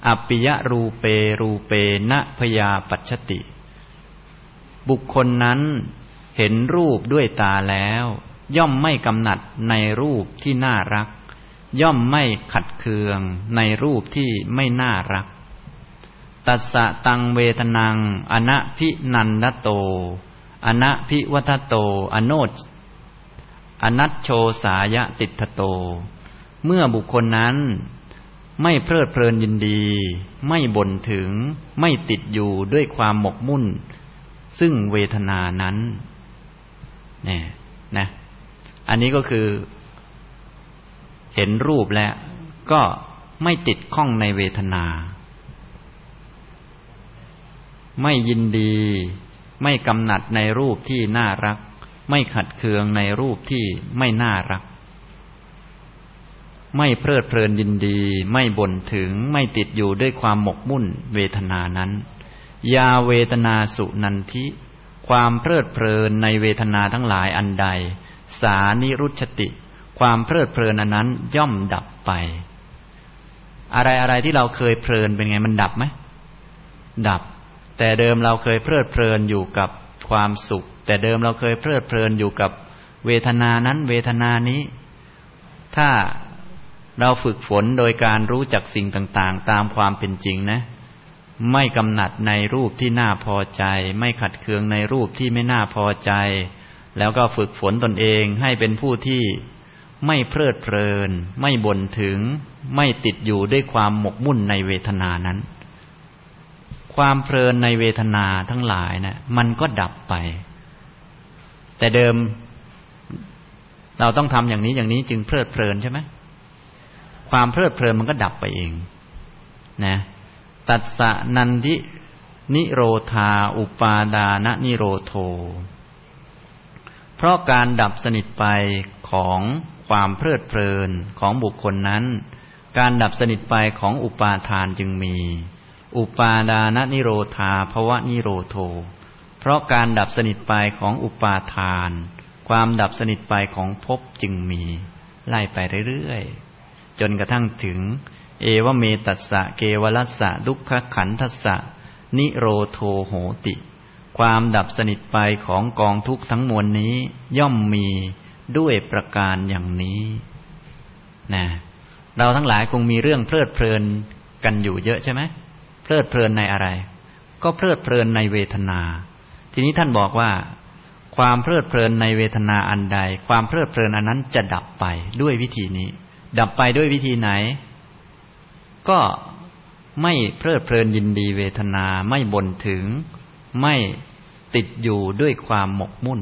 อัปปิยรูเปรูเปนะพยาปัชชติบุคคลนั้นเห็นรูปด้วยตาแล้วย่อมไม่กำหนัดในรูปที่น่ารักย่อมไม่ขัดเคืองในรูปที่ไม่น่ารักตัสสะตังเวทนังอนะภินันทโตอนะภิวัฏโตอโนชอนัชโชสายะติฏฐโตเมื่อบุคคลนั้นไม่เพลิดเพลินยินดีไม่บ่นถึงไม่ติดอยู่ด้วยความหมกมุ่นซึ่งเวทนานั้นเนี่ยนะอันนี้ก็คือเห็นรูปแล้วก็ไม่ติดข้องในเวทนาไม่ยินดีไม่กำหนัดในรูปที่น่ารักไม่ขัดเคืองในรูปที่ไม่น่ารักไม่เพลิดเพลินยินดีไม่บ่นถึงไม่ติดอยู่ด้วยความหมกมุ่นเวทนานั้นยาเวทนาสุนันทิความเพลิดเพลินในเวทนาทั้งหลายอันใดสานิรุชติความเพลิดเพลินอันนั้นย่อมดับไปอะไรอะไรที่เราเคยเพลินเป็นไงมันดับไหมดับแต่เดิมเราเคยเพลิดเพลินอยู่กับความสุขแต่เดิมเราเคยเพลิดเพลินอยู่กับเวทนานั้นเวทนานี้ถ้าเราฝึกฝนโดยการรู้จักสิ่งต่างๆตามความเป็นจริงนะไม่กำหนัดในรูปที่น่าพอใจไม่ขัดเคืองในรูปที่ไม่น่าพอใจแล้วก็ฝึกฝนตนเองให้เป็นผู้ที่ไม่เพลิดเพลินไม่บ่นถึงไม่ติดอยู่ด้วยความหมกมุ่นในเวทนานั้นความเพลินในเวทนาทั้งหลายนะมันก็ดับไปแต่เดิมเราต้องทำอย่างนี้อย่างนี้จึงเพลิดเพลินใช่ไหมความเพลิดเพลินมันก็ดับไปเองนะตัสสะนันทินิโรธาอุปาดานนิโรโธเพราะการดับสนิทไปของความเพลิดเพลินของบุคคลนั้นการดับสนิทไปของอุปาทานจึงมีอุปาดานนิโรธาภวนิโรโธเพราะการดับสนิทไปของอุปาทานความดับสนิทไปของภพจึงมีไล่ไปเรื่อยๆจนกระทั่งถึงเอวเมตัสสะเกวลัสสะดุขขันธัสสะนิโรโธโหติความดับสนิทไปของกองทุกข์ทั้งมวลนี้ย่อมมีด้วยประการอย่างนี้นะเราทั้งหลายคงมีเรื่องเพลิดเพลินกันอยู่เยอะใช่ไหมเพลิดเพลินในอะไรก็เพลิดเพลินในเวทนาทีนี้ท่านบอกว่าความเพลิดเพลินในเวทนาอันใดความเพลิดเพลินอันนั้นจะดับไปด้วยวิธีนี้ดับไปด้วยวิธีไหนก็ไม่เพลิดเพลินยินดีเวทนาไม่บ่นถึงไม่ติดอยู่ด้วยความหมกมุ่น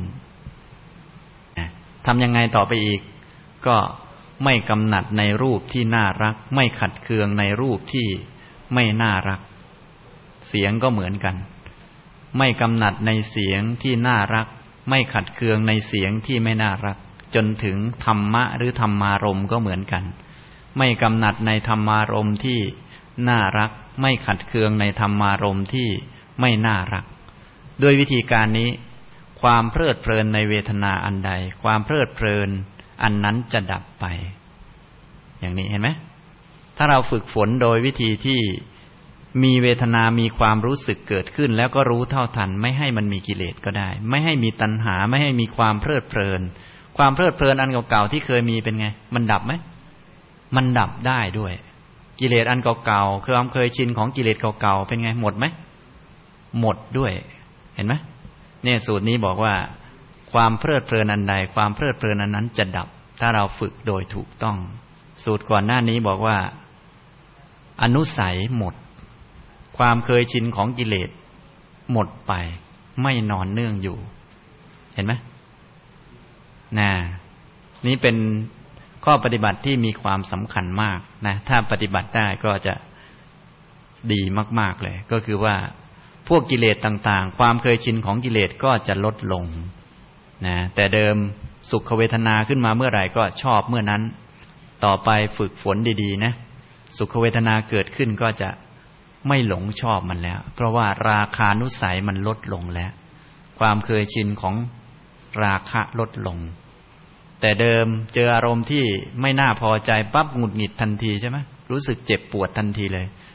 ทำยังไงต่อไปอีกก็ไม่กำหนัดในรูปที่น่ารักไม่ขัดเคืองในรูปที่ไม่น่ารักเสียงก็เหมือนกันไม่กำหนัดในเสียงที่น่ารักไม่ขัดเคืองในเสียงที่ไม่น่ารักจนถึงธรรมะหรือธรรมารมณ์ก็เหมือนกันไม่กำหนัดในธรรมารมณ์ที่น่ารักไม่ขัดเคืองในธรรมารมณ์ที่ไม่น่ารักด้วยวิธีการนี้ความเพลิดเพลินในเวทนาอันใดความเพลิดเพลินอันนั้นจะดับไปอย่างนี้เห็นไหมถ้าเราฝึกฝนโดยวิธีที่มีเวทนามีความรู้สึกเกิดขึ้นแล้วก็รู้เท่าทันไม่ให้มันมีกิเลสก็ได้ไม่ให้มีตัณหาไม่ให้มีความเพลิดเพลินความเพลิดเพลินอันเก่าๆที่เคยมีเป็นไงมันดับไหมมันดับได้ด้วยกิเลสอันเก่าๆคือความเคยชินของกิเลสเก่าๆเป็นไงหมดไหมหมดด้วยเห็นไหมเนี่ยสูตรนี้บอกว่าความเพลิดเพลินอันใดความเพลิดเพลินอันนั้นจะดับถ้าเราฝึกโดยถูกต้องสูตรก่อนหน้านี้บอกว่าอนุสัยหมดความเคยชินของกิเลสหมดไปไม่นอนเนื่องอยู่เห็นไหมน่ะนี่เป็นข้อปฏิบัติที่มีความสำคัญมากนะถ้าปฏิบัติได้ก็จะดีมากๆเลยก็คือว่าพวกกิเลสต่างๆความเคยชินของกิเลสก็จะลดลงนะแต่เดิมสุขเวทนาขึ้นมาเมื่อไหร่ก็ชอบเมื่อนั้นต่อไปฝึกฝนดีๆนะสุขเวทนาเกิดขึ้นก็จะไม่หลงชอบมันแล้วเพราะว่าราคานุสัยมันลดลงแล้วความเคยชินของราคะลดลงแต่เดิมเจออารมณ์ที่ไม่น่าพอใจปั๊บหงุดหงิดทันทีใช่ไหมรู้สึกเจ็บปวดทันทีเลย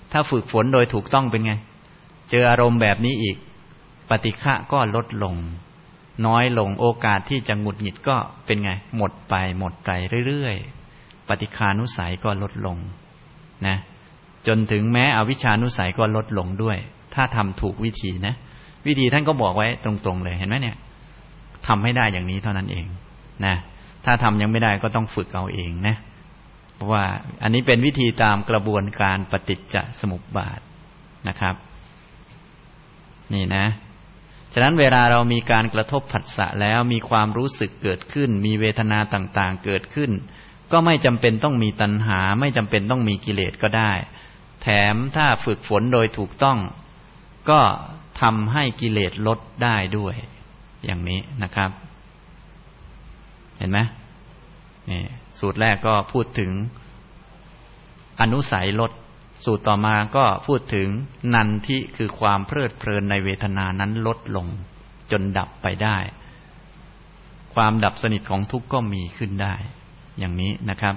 ถ้าฝึกฝนโดยถูกต้องเป็นไงเจออารมณ์แบบนี้อีกปฏิฆะก็ลดลงน้อยลงโอกาสที่จะหงุดหงิดก็เป็นไงหมดไปหมดไปเรื่อยๆปฏิฆานุสัยก็ลดลงนะจนถึงแม้อวิชชานุสัยก็ลดลงด้วยถ้าทำถูกวิธีนะวิธีท่านก็บอกไว้ตรงๆเลยเห็นไหมเนี่ยทำให้ได้อย่างนี้เท่านั้นเองนะถ้าทำยังไม่ได้ก็ต้องฝึกเอาเองนะเพราะว่าอันนี้เป็นวิธีตามกระบวนการปฏิจจสมุปบาทนะครับนี่นะฉะนั้นเวลาเรามีการกระทบผัสสะแล้วมีความรู้สึกเกิดขึ้นมีเวทนาต่างๆเกิดขึ้นก็ไม่จำเป็นต้องมีตัณหาไม่จำเป็นต้องมีกิเลสก็ได้แถมถ้าฝึกฝนโดยถูกต้องก็ทำให้กิเลสลดได้ด้วยอย่างนี้นะครับเห็นไหมนี่สูตรแรกก็พูดถึงอนุสัยลดสูตรต่อมาก็พูดถึงนันทิคือความเพลิดเพลินในเวทนานั้นลดลงจนดับไปได้ความดับสนิทของทุกข์ก็มีขึ้นได้อย่างนี้นะครับ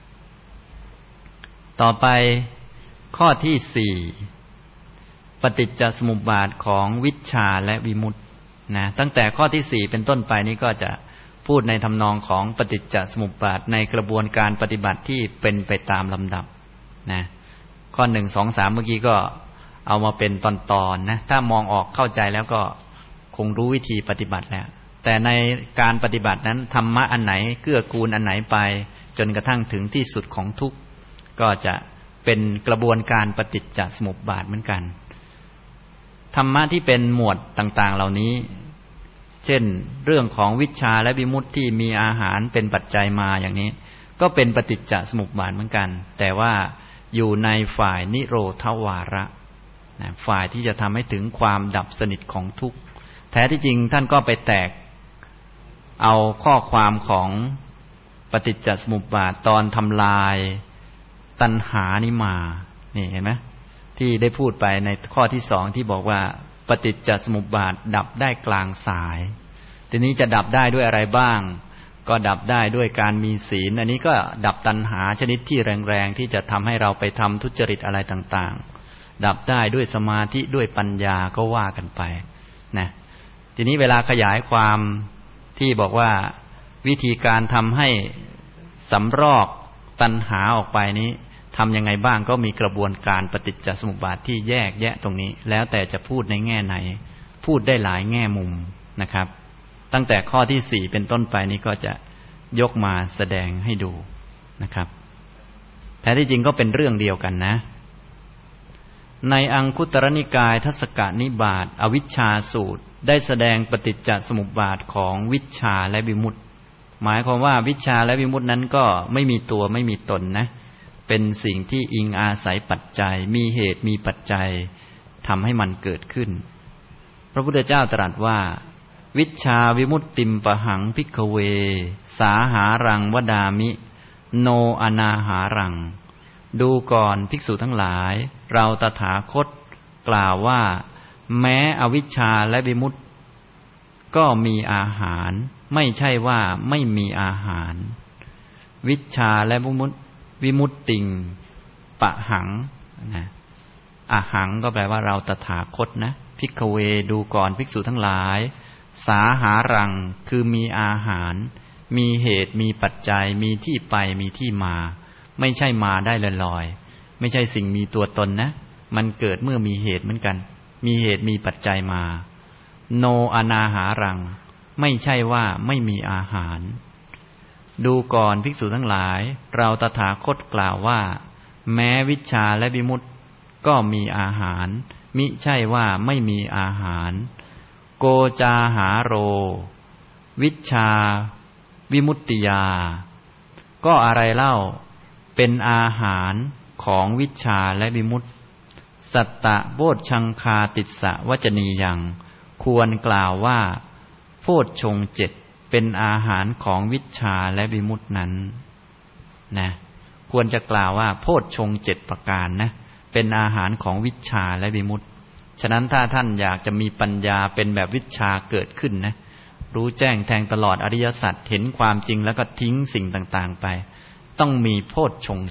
ต่อไปข้อที่สี่ปฏิจจสมุปบาทของวิชชาและวิมุตตินะตั้งแต่ข้อที่สี่เป็นต้นไปนี้ก็จะพูดในทำนองของปฏิจจสมุปบาทในกระบวนการปฏิบัติที่เป็นไปตามลำดับนะข้อหนึ่งสองสามเมื่อกี้ก็เอามาเป็นตอนๆ น, นะถ้ามองออกเข้าใจแล้วก็คงรู้วิธีปฏิบัติแล้วแต่ในการปฏิบัตินั้นธรรมะอันไหนเกื้อกูลอันไหนไปจนกระทั่งถึงที่สุดของทุกข์ก็จะเป็นกระบวนการปฏิจจสมุปบาทเหมือนกันธรรมะที่เป็นหมวดต่างๆเหล่านี้เช่นเรื่องของวิชชาและวิมุตติที่มีอาหารเป็นปัจจัยมาอย่างนี้ก็เป็นปฏิจจสมุปบาทเหมือนกันแต่ว่าอยู่ในฝ่ายนิโรธวาระนะฝ่ายที่จะทำให้ถึงความดับสนิทของทุกข์แท้ที่จริงท่านก็ไปแตกเอาข้อความของปฏิจจสมุปบาทตอนทำลายตัณหานี้มานี่เห็นไหมที่ได้พูดไปในข้อที่สองที่บอกว่าปฏิจจสมุปบาทดับได้กลางสายทีนี้จะดับได้ด้วยอะไรบ้างก็ดับได้ด้วยการมีศีลอันนี้ก็ดับตัณหาชนิดที่แรงๆที่จะทำให้เราไปทำทุจริตอะไรต่างๆดับได้ด้วยสมาธิด้วยปัญญาก็ว่ากันไปนะทีนี้เวลาขยายความที่บอกว่าวิธีการทำให้สำรอกตัณหาออกไปนี้ทำยังไงบ้างก็มีกระบวนการปฏิจจสมุปบาทที่แยกแยะตรงนี้แล้วแต่จะพูดในแง่ไหนพูดได้หลายแง่มุมนะครับตั้งแต่ข้อที่สี่เป็นต้นไปนี้ก็จะยกมาแสดงให้ดูนะครับแท้ที่จริงก็เป็นเรื่องเดียวกันนะในอังคุตรนิกายทัศกนิบาตอวิชชาสูตรได้แสดงปฏิจจสมุปบาทของวิชชาและวิมุตติหมายความว่าวิชชาและวิมุตตินั้นก็ไม่มีตัวไม่มีตนนะเป็นสิ่งที่อิงอาศัยปัจจัยมีเหตุมีปัจจัยทำให้มันเกิดขึ้นพระพุทธเจ้าตรัสว่าวิชชาวิมุตติมปหังภิกขเวสาหารังวดามิโนอนาหารังดูก่อนภิกษุทั้งหลายเราตถาคตกล่าวว่าแม้อวิชชาและวิมุตติก็มีอาหารไม่ใช่ว่าไม่มีอาหารวิชชาและวิมุตติวิมุตติงปะหังนะอาหังก็แปลว่าเราตถาคตนะภิกขเวดูก่อนภิกษุทั้งหลายสาหารังคือมีอาหารมีเหตุมีปัจจัยมีที่ไปมีที่มาไม่ใช่มาได้ลอยๆไม่ใช่สิ่งมีตัวตนนะมันเกิดเมื่อมีเหตุเหมือนกันมีเหตุมีปัจจัยมาโนอนาหารังไม่ใช่ว่าไม่มีอาหารดูก่อนภิกษุทั้งหลายเราตถาคตกล่าวว่าแม้วิชชาและวิมุตติก็มีอาหารมิใช่ว่าไม่มีอาหารโกจาหาโรวิชชาวิมุตติยาก็อะไรเล่าเป็นอาหารของวิชชาและวิมุตติสัตตะโพชฌังคาติสสะวจนียังควรกล่าวว่าโพชฌงค์เจ็ดเป็นอาหารของวิชชาและวิมุตตินั้นนะควรจะกล่าวว่าโพชฌงค์เจ็ดประการนะเป็นอาหารของวิชชาและวิมุตติฉะนั้นถ้าท่านอยากจะมีปัญญาเป็นแบบวิชชาเกิดขึ้นนะรู้แจ้งแทงตลอดอริยสัจเห็นความจริงแล้วก็ทิ้งสิ่งต่างๆไปต้องมีโพชฌงค์เจ็ด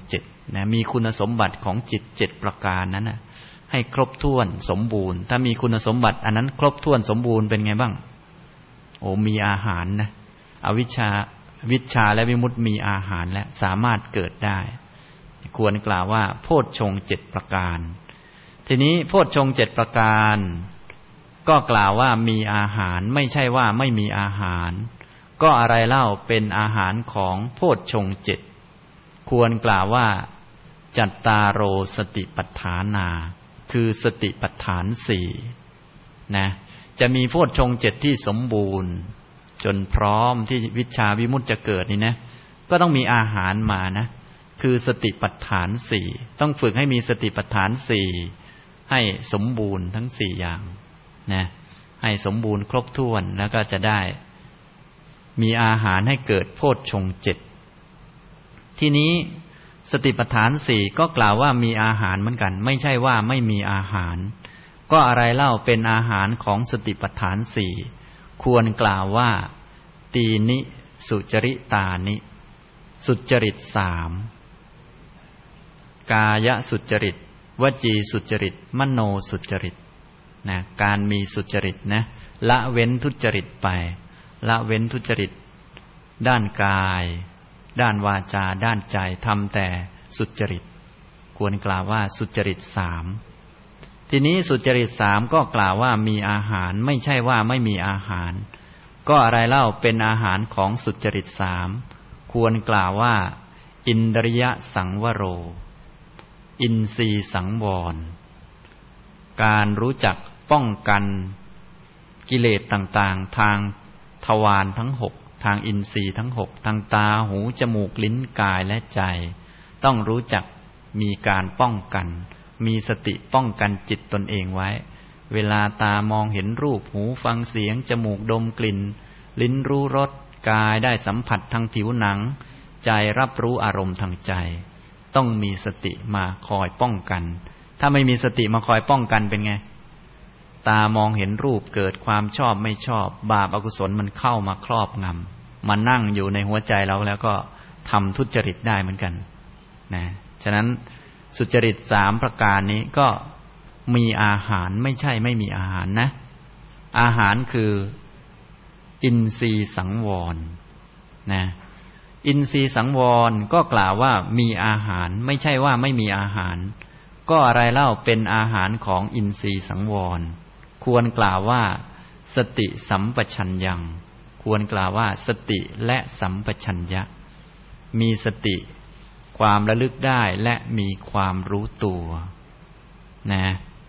นะมีคุณสมบัติของจิตเจ็ดประการนั้นนะให้ครบถ้วนสมบูรณ์ถ้ามีคุณสมบัติอันนั้นครบถ้วนสมบูรณ์เป็นไงบ้างโอ้มีอาหารนะอวิชชาวิชชาและวิมุตติมีอาหารและสามารถเกิดได้ควรกล่าวว่าโพชฌงค์เจ็ดประการทีนี้โพชฌงค์เจ็ดประการก็กล่าวว่ามีอาหารไม่ใช่ว่าไม่มีอาหารก็อะไรเล่าเป็นอาหารของโพชฌงค์เจ็ดควรกล่าวว่าจัตตารโอสติปัฏฐานาคือสติปัฏฐานสี่นะจะมีโพชฌงค์เจ็ดที่สมบูรณ์จนพร้อมที่วิชชาวิมุตติจะเกิดนี่นะก็ต้องมีอาหารมานะคือสติปัฏฐานสี่ต้องฝึกให้มีสติปัฏฐานสี่ให้สมบูรณ์ทั้งสี่อย่างนะให้สมบูรณ์ครบถ้วนแล้วก็จะได้มีอาหารให้เกิดโพชฌงค์เจ็ดทีนี้สติปัฏฐานสี่ก็กล่าวว่ามีอาหารเหมือนกันไม่ใช่ว่าไม่มีอาหารก็อะไรเล่าเป็นอาหารของสติปัฏฐานสี่ควรกล่าวว่าตีนิสุจริตานิสุจริตสามกายสุจริตวจีสุจริตมโนสุจริตนะการมีสุจริตนะละเว้นทุจริตไปละเว้นทุจริตด้านกายด้านวาจาด้านใจทำแต่สุจริตควรกล่าวว่าสุจริตสามทีนี้สุจริตสามก็กล่าวว่ามีอาหารไม่ใช่ว่าไม่มีอาหารก็อะไรเล่าเป็นอาหารของสุจริตสามควรกล่าวว่าอินทริยสังวโรอินทรีย์สังวรการรู้จักป้องกันกิเลสต่างๆทางทวารทั้งหกทางอินทรีย์ทั้งหกทางตาหูจมูกลิ้นกายและใจต้องรู้จักมีการป้องกันมีสติป้องกันจิตตนเองไว้เวลาตามองเห็นรูปหูฟังเสียงจมูกดมกลิ่นลิ้นรู้รสกายได้สัมผัสทางผิวหนังใจรับรู้อารมณ์ทางใจต้องมีสติมาคอยป้องกันถ้าไม่มีสติมาคอยป้องกันเป็นไงตามองเห็นรูปเกิดความชอบไม่ชอบบาปอกุศลมันเข้ามาครอบงำมานั่งอยู่ในหัวใจเราแล้วก็ทำทุจริตได้เหมือนกันนะฉะนั้นสุจริตสามประการนี้ก็มีอาหารไม่ใช่ไม่มีอาหารนะอาหารคืออินทรีย์สังวรนะอินทรีย์สังวรก็กล่าวว่ามีอาหารไม่ใช่ว่าไม่มีอาหารก็อะไรเล่าเป็นอาหารของอินทรีย์สังวรควรกล่าวว่าสติสัมปชัญญังควรกล่าวว่าสติและสัมปชัญญะมีสติความระลึกได้และมีความรู้ตัวนะ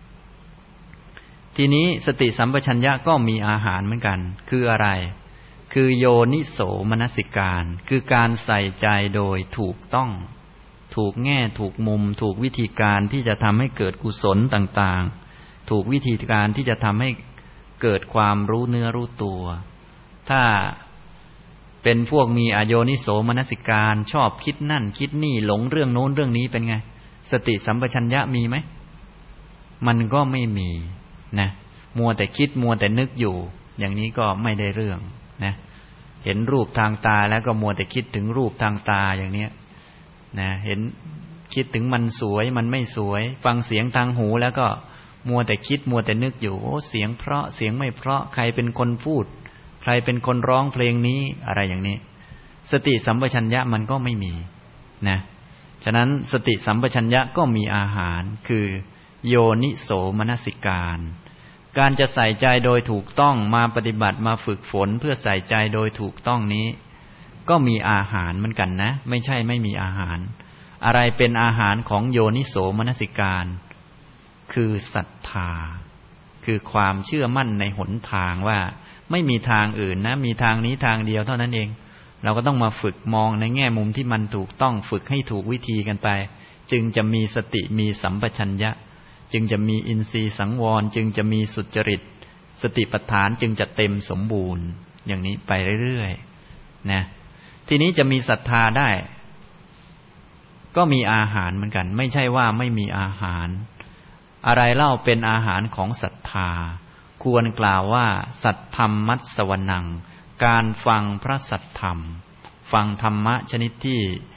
ทีนี้สติสัมปชัญญะก็มีอาหารเหมือนกันคืออะไรคือโยนิโสมนสิการคือการใส่ใจโดยถูกต้องถูกแง่ถูกมุมถูกวิธีการที่จะทำให้เกิดกุศลต่างๆถูกวิธีการที่จะทำให้เกิดความรู้เนื้อรู้ตัวถ้าเป็นพวกมีอโยนิโสมนสิการชอบคิดนั่นคิดนี่หลงเรื่องโน้นเรื่องนี้เป็นไงสติสัมปชัญญะมีไหมมันก็ไม่มีนะมัวแต่คิดมัวแต่นึกอยู่อย่างนี้ก็ไม่ได้เรื่องนะเห็นรูปทางตาแล้วก็มัวแต่คิดถึงรูปทางตาอย่างนี้นะเห็นคิดถึงมันสวยมันไม่สวยฟังเสียงทางหูแล้วก็มัวแต่คิดมัวแต่นึกอยู่โอ้เสียงเพราะเสียงไม่เพราะใครเป็นคนพูดใครเป็นคนร้องเพลงนี้อะไรอย่างนี้สติสัมปชัญญะมันก็ไม่มีนะฉะนั้นสติสัมปชัญญะก็มีอาหารคือโยนิโสมนสิการการจะใส่ใจโดยถูกต้องมาปฏิบัติมาฝึกฝนเพื่อใส่ใจโดยถูกต้องนี้ก็มีอาหารเหมือนกันนะไม่ใช่ไม่มีอาหารอะไรเป็นอาหารของโยนิโสมนสิการคือศรัทธาคือความเชื่อมั่นในหนทางว่าไม่มีทางอื่นนะมีทางนี้ทางเดียวเท่านั้นเองเราก็ต้องมาฝึกมองในแง่มุมที่มันถูกต้องฝึกให้ถูกวิธีกันไปจึงจะมีสติมีสัมปชัญญะจึงจะมีอินทรีย์สังวรจึงจะมีสุจริตสติปัฏฐานจึงจะเต็มสมบูรณ์อย่างนี้ไปเรื่อยๆนะทีนี้จะมีศรัทธาได้ก็มีอาหารเหมือนกันไม่ใช่ว่าไม่มีอาหารอะไรเล่าเป็นอาหารของศรัทธาควรกล่าวว่าสัทธรรมมัสสวนังการฟังพระสัทธรรมฟังธรรมะชนิดที่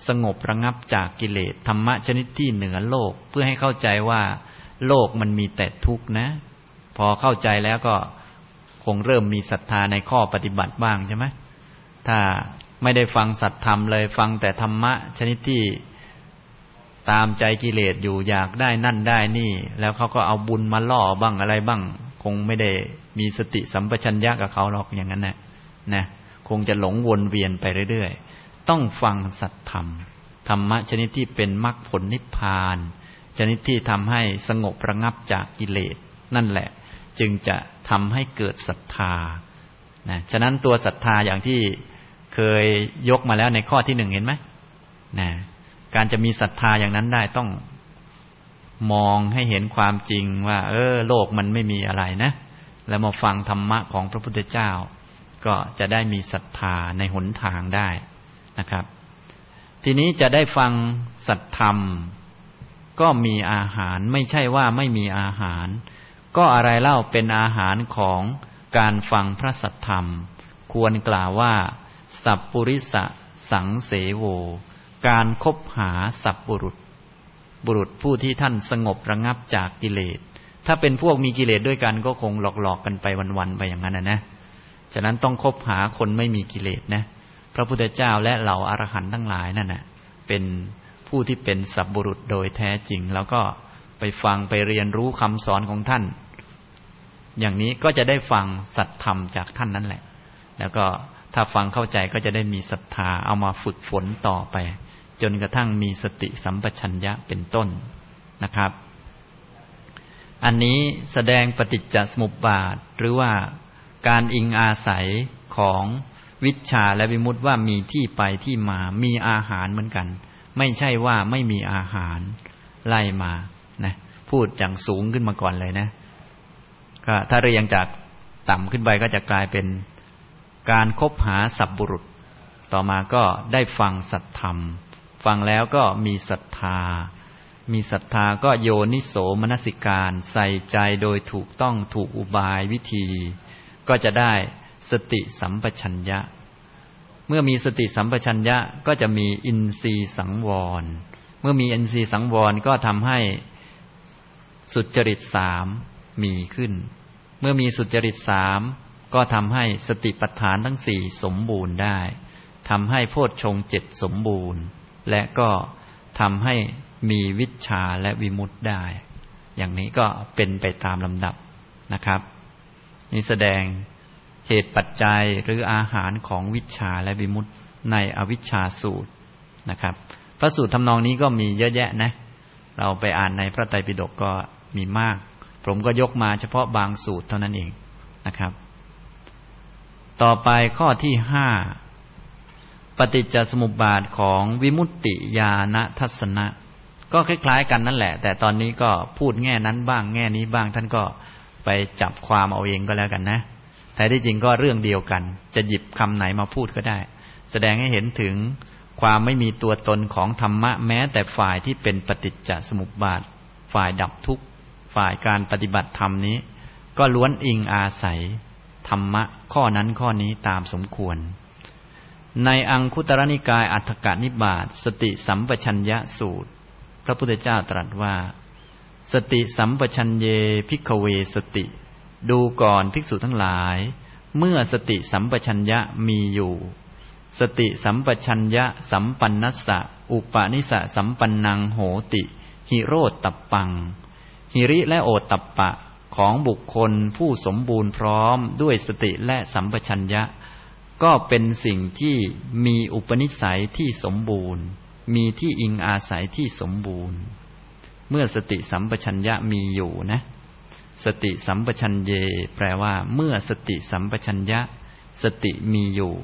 สงบระงับจากกิเลสธรรมะชนิดที่เหนือโลกเพื่อให้เข้าใจว่าโลกมันมีแต่ทุกข์นะพอเข้าใจแล้วก็คงเริ่มมีศรัทธาในข้อปฏิบัติบ้างใช่ไหมถ้าไม่ได้ฟังสัตธรรมเลยฟังแต่ธรรมะชนิดที่ตามใจกิเลสอยู่อยากได้นั่นได้นี่แล้วเขาก็เอาบุญมาล่อบ้างอะไรบ้างคงไม่ได้มีสติสัมปชัญญะกับเขาหรอกอย่างนั้นนะนะคงจะหลงวนเวียนไปเรื่อยๆต้องฟังสัตธรรมธรรมะชนิดที่เป็นมรรคผลนิพพานชนิดที่ทำให้สงบระงับจากกิเลสนั่นแหละจึงจะทำให้เกิดศรัทธานะฉะนั้นตัวศรัทธาอย่างที่เคยยกมาแล้วในข้อที่หนึ่งเห็นไหมนะการจะมีศรัทธาอย่างนั้นได้ต้องมองให้เห็นความจริงว่าเออโลกมันไม่มีอะไรนะแล้วมาฟังธรรมะของพระพุทธเจ้าก็จะได้มีศรัทธาในหนทางได้นะครับทีนี้จะได้ฟังสัตธรรมก็มีอาหารไม่ใช่ว่าไม่มีอาหารก็อะไรเล่าเป็นอาหารของการฟังพระสัทธรรมควรกล่าวว่าสัพปุริสสังเสโวการคบหาสัพบุรุษบุรุษผู้ที่ท่านสงบระงับจากกิเลสถ้าเป็นพวกมีกิเลสด้วยกันก็คงหลอกๆกันไปวันๆไปอย่างนั้นนะนะฉะนั้นต้องคบหาคนไม่มีกิเลสนะพระพุทธเจ้าและเหล่าอรหันต์ทั้งหลายนั่นน่ะเป็นผู้ที่เป็นสัพบุรุษโดยแท้จริงแล้วก็ไปฟังไปเรียนรู้คำสอนของท่านอย่างนี้ก็จะได้ฟังสัตธรรมจากท่านนั่นแหละแล้วก็ถ้าฟังเข้าใจก็จะได้มีศรัทธาเอามาฝึกฝนต่อไปจนกระทั่งมีสติสัมปชัญญะเป็นต้นนะครับอันนี้แสดงปฏิจจสมุปบาทหรือว่าการอิงอาศัยของวิชชาและวิมุตติว่ามีที่ไปที่มามีอาหารเหมือนกันไม่ใช่ว่าไม่มีอาหารไล่มานะพูดอย่างสูงขึ้นมาก่อนเลยนะก็ถ้าเรียงจากต่ำขึ้นไปก็จะกลายเป็นการคบหาสัพบุรุษต่อมาก็ได้ฟังสัทธรรมฟังแล้วก็มีศรัทธามีศรัทธาก็โยนิโสมนสิการใส่ใจโดยถูกต้องถูกอุบายวิธีก็จะได้สติสัมปชัญญะเมื่อมีสติสัมปชัญญะก็จะมีอินทรีย์สังวรเมื่อมีอินทรีย์สังวรก็ทำให้สุจริตสามมีขึ้นเมื่อมีสุจริตสามก็ทำให้สติปัฏฐานทั้งสี่สมบูรณ์ได้ทำให้โพชฌงค์เจ็ดสมบูรณ์และก็ทำให้มีวิชชาและวิมุตติได้อย่างนี้ก็เป็นไปตามลำดับนะครับนี่แสดงเหตุปัจจัยหรืออาหารของวิชชาและวิมุตติในอวิชชาสูตรนะครับพระสูตรทำนองนี้ก็มีเยอะแยะนะเราไปอ่านในพระไตรปิฎกก็มีมากผมก็ยกมาเฉพาะบางสูตรเท่านั้นเองนะครับต่อไปข้อที่ห้าปฏิจจสมุปบาทของวิมุตติญาณทัศนะก็คล้ายๆกันนั่นแหละแต่ตอนนี้ก็พูดแง่นั้นบ้างแง่นี้บ้างท่านก็ไปจับความเอาเองก็แล้วกันนะแต่ที่จริงก็เรื่องเดียวกันจะหยิบคำไหนมาพูดก็ได้แสดงให้เห็นถึงความไม่มีตัวตนของธรรมะแม้แต่ฝ่ายที่เป็นปฏิจจสมุปบาทฝ่ายดับทุกข์ฝ่ายการปฏิบัติธรรมนี้ก็ล้วนอิงอาศัยธรรมะข้อนั้นข้อนี้ตามสมควรในอังคุตรนิกายอัฏฐกนิบาตสติสัมปชัญญะสูตรพระพุทธเจ้าตรัสว่าสติสัมปชัญเยภิกขเวสติดูก่อนภิกษุทั้งหลายเมื่อสติสัมปชัญญะมีอยู่สติสัมปชัญญะสัมปันนัสสะอุปนิสสะสัมปันนังโหติหิโรตตัปปังหิริและโอตตัปปะของบุคคลผู้สมบูรณ์พร้อมด้วยสติและสัมปชัญญะก็เป็นสิ่งที่มีอุปนิสัยที่สมบูรณ์มีที่อิงอาศัยที่สมบูรณ์เมื่อสติสัมปชัญญะมีอยู่นะสติสัมปชัญเยแปลว่าเมื่อสติสัมปชัญญะสติมีอยู่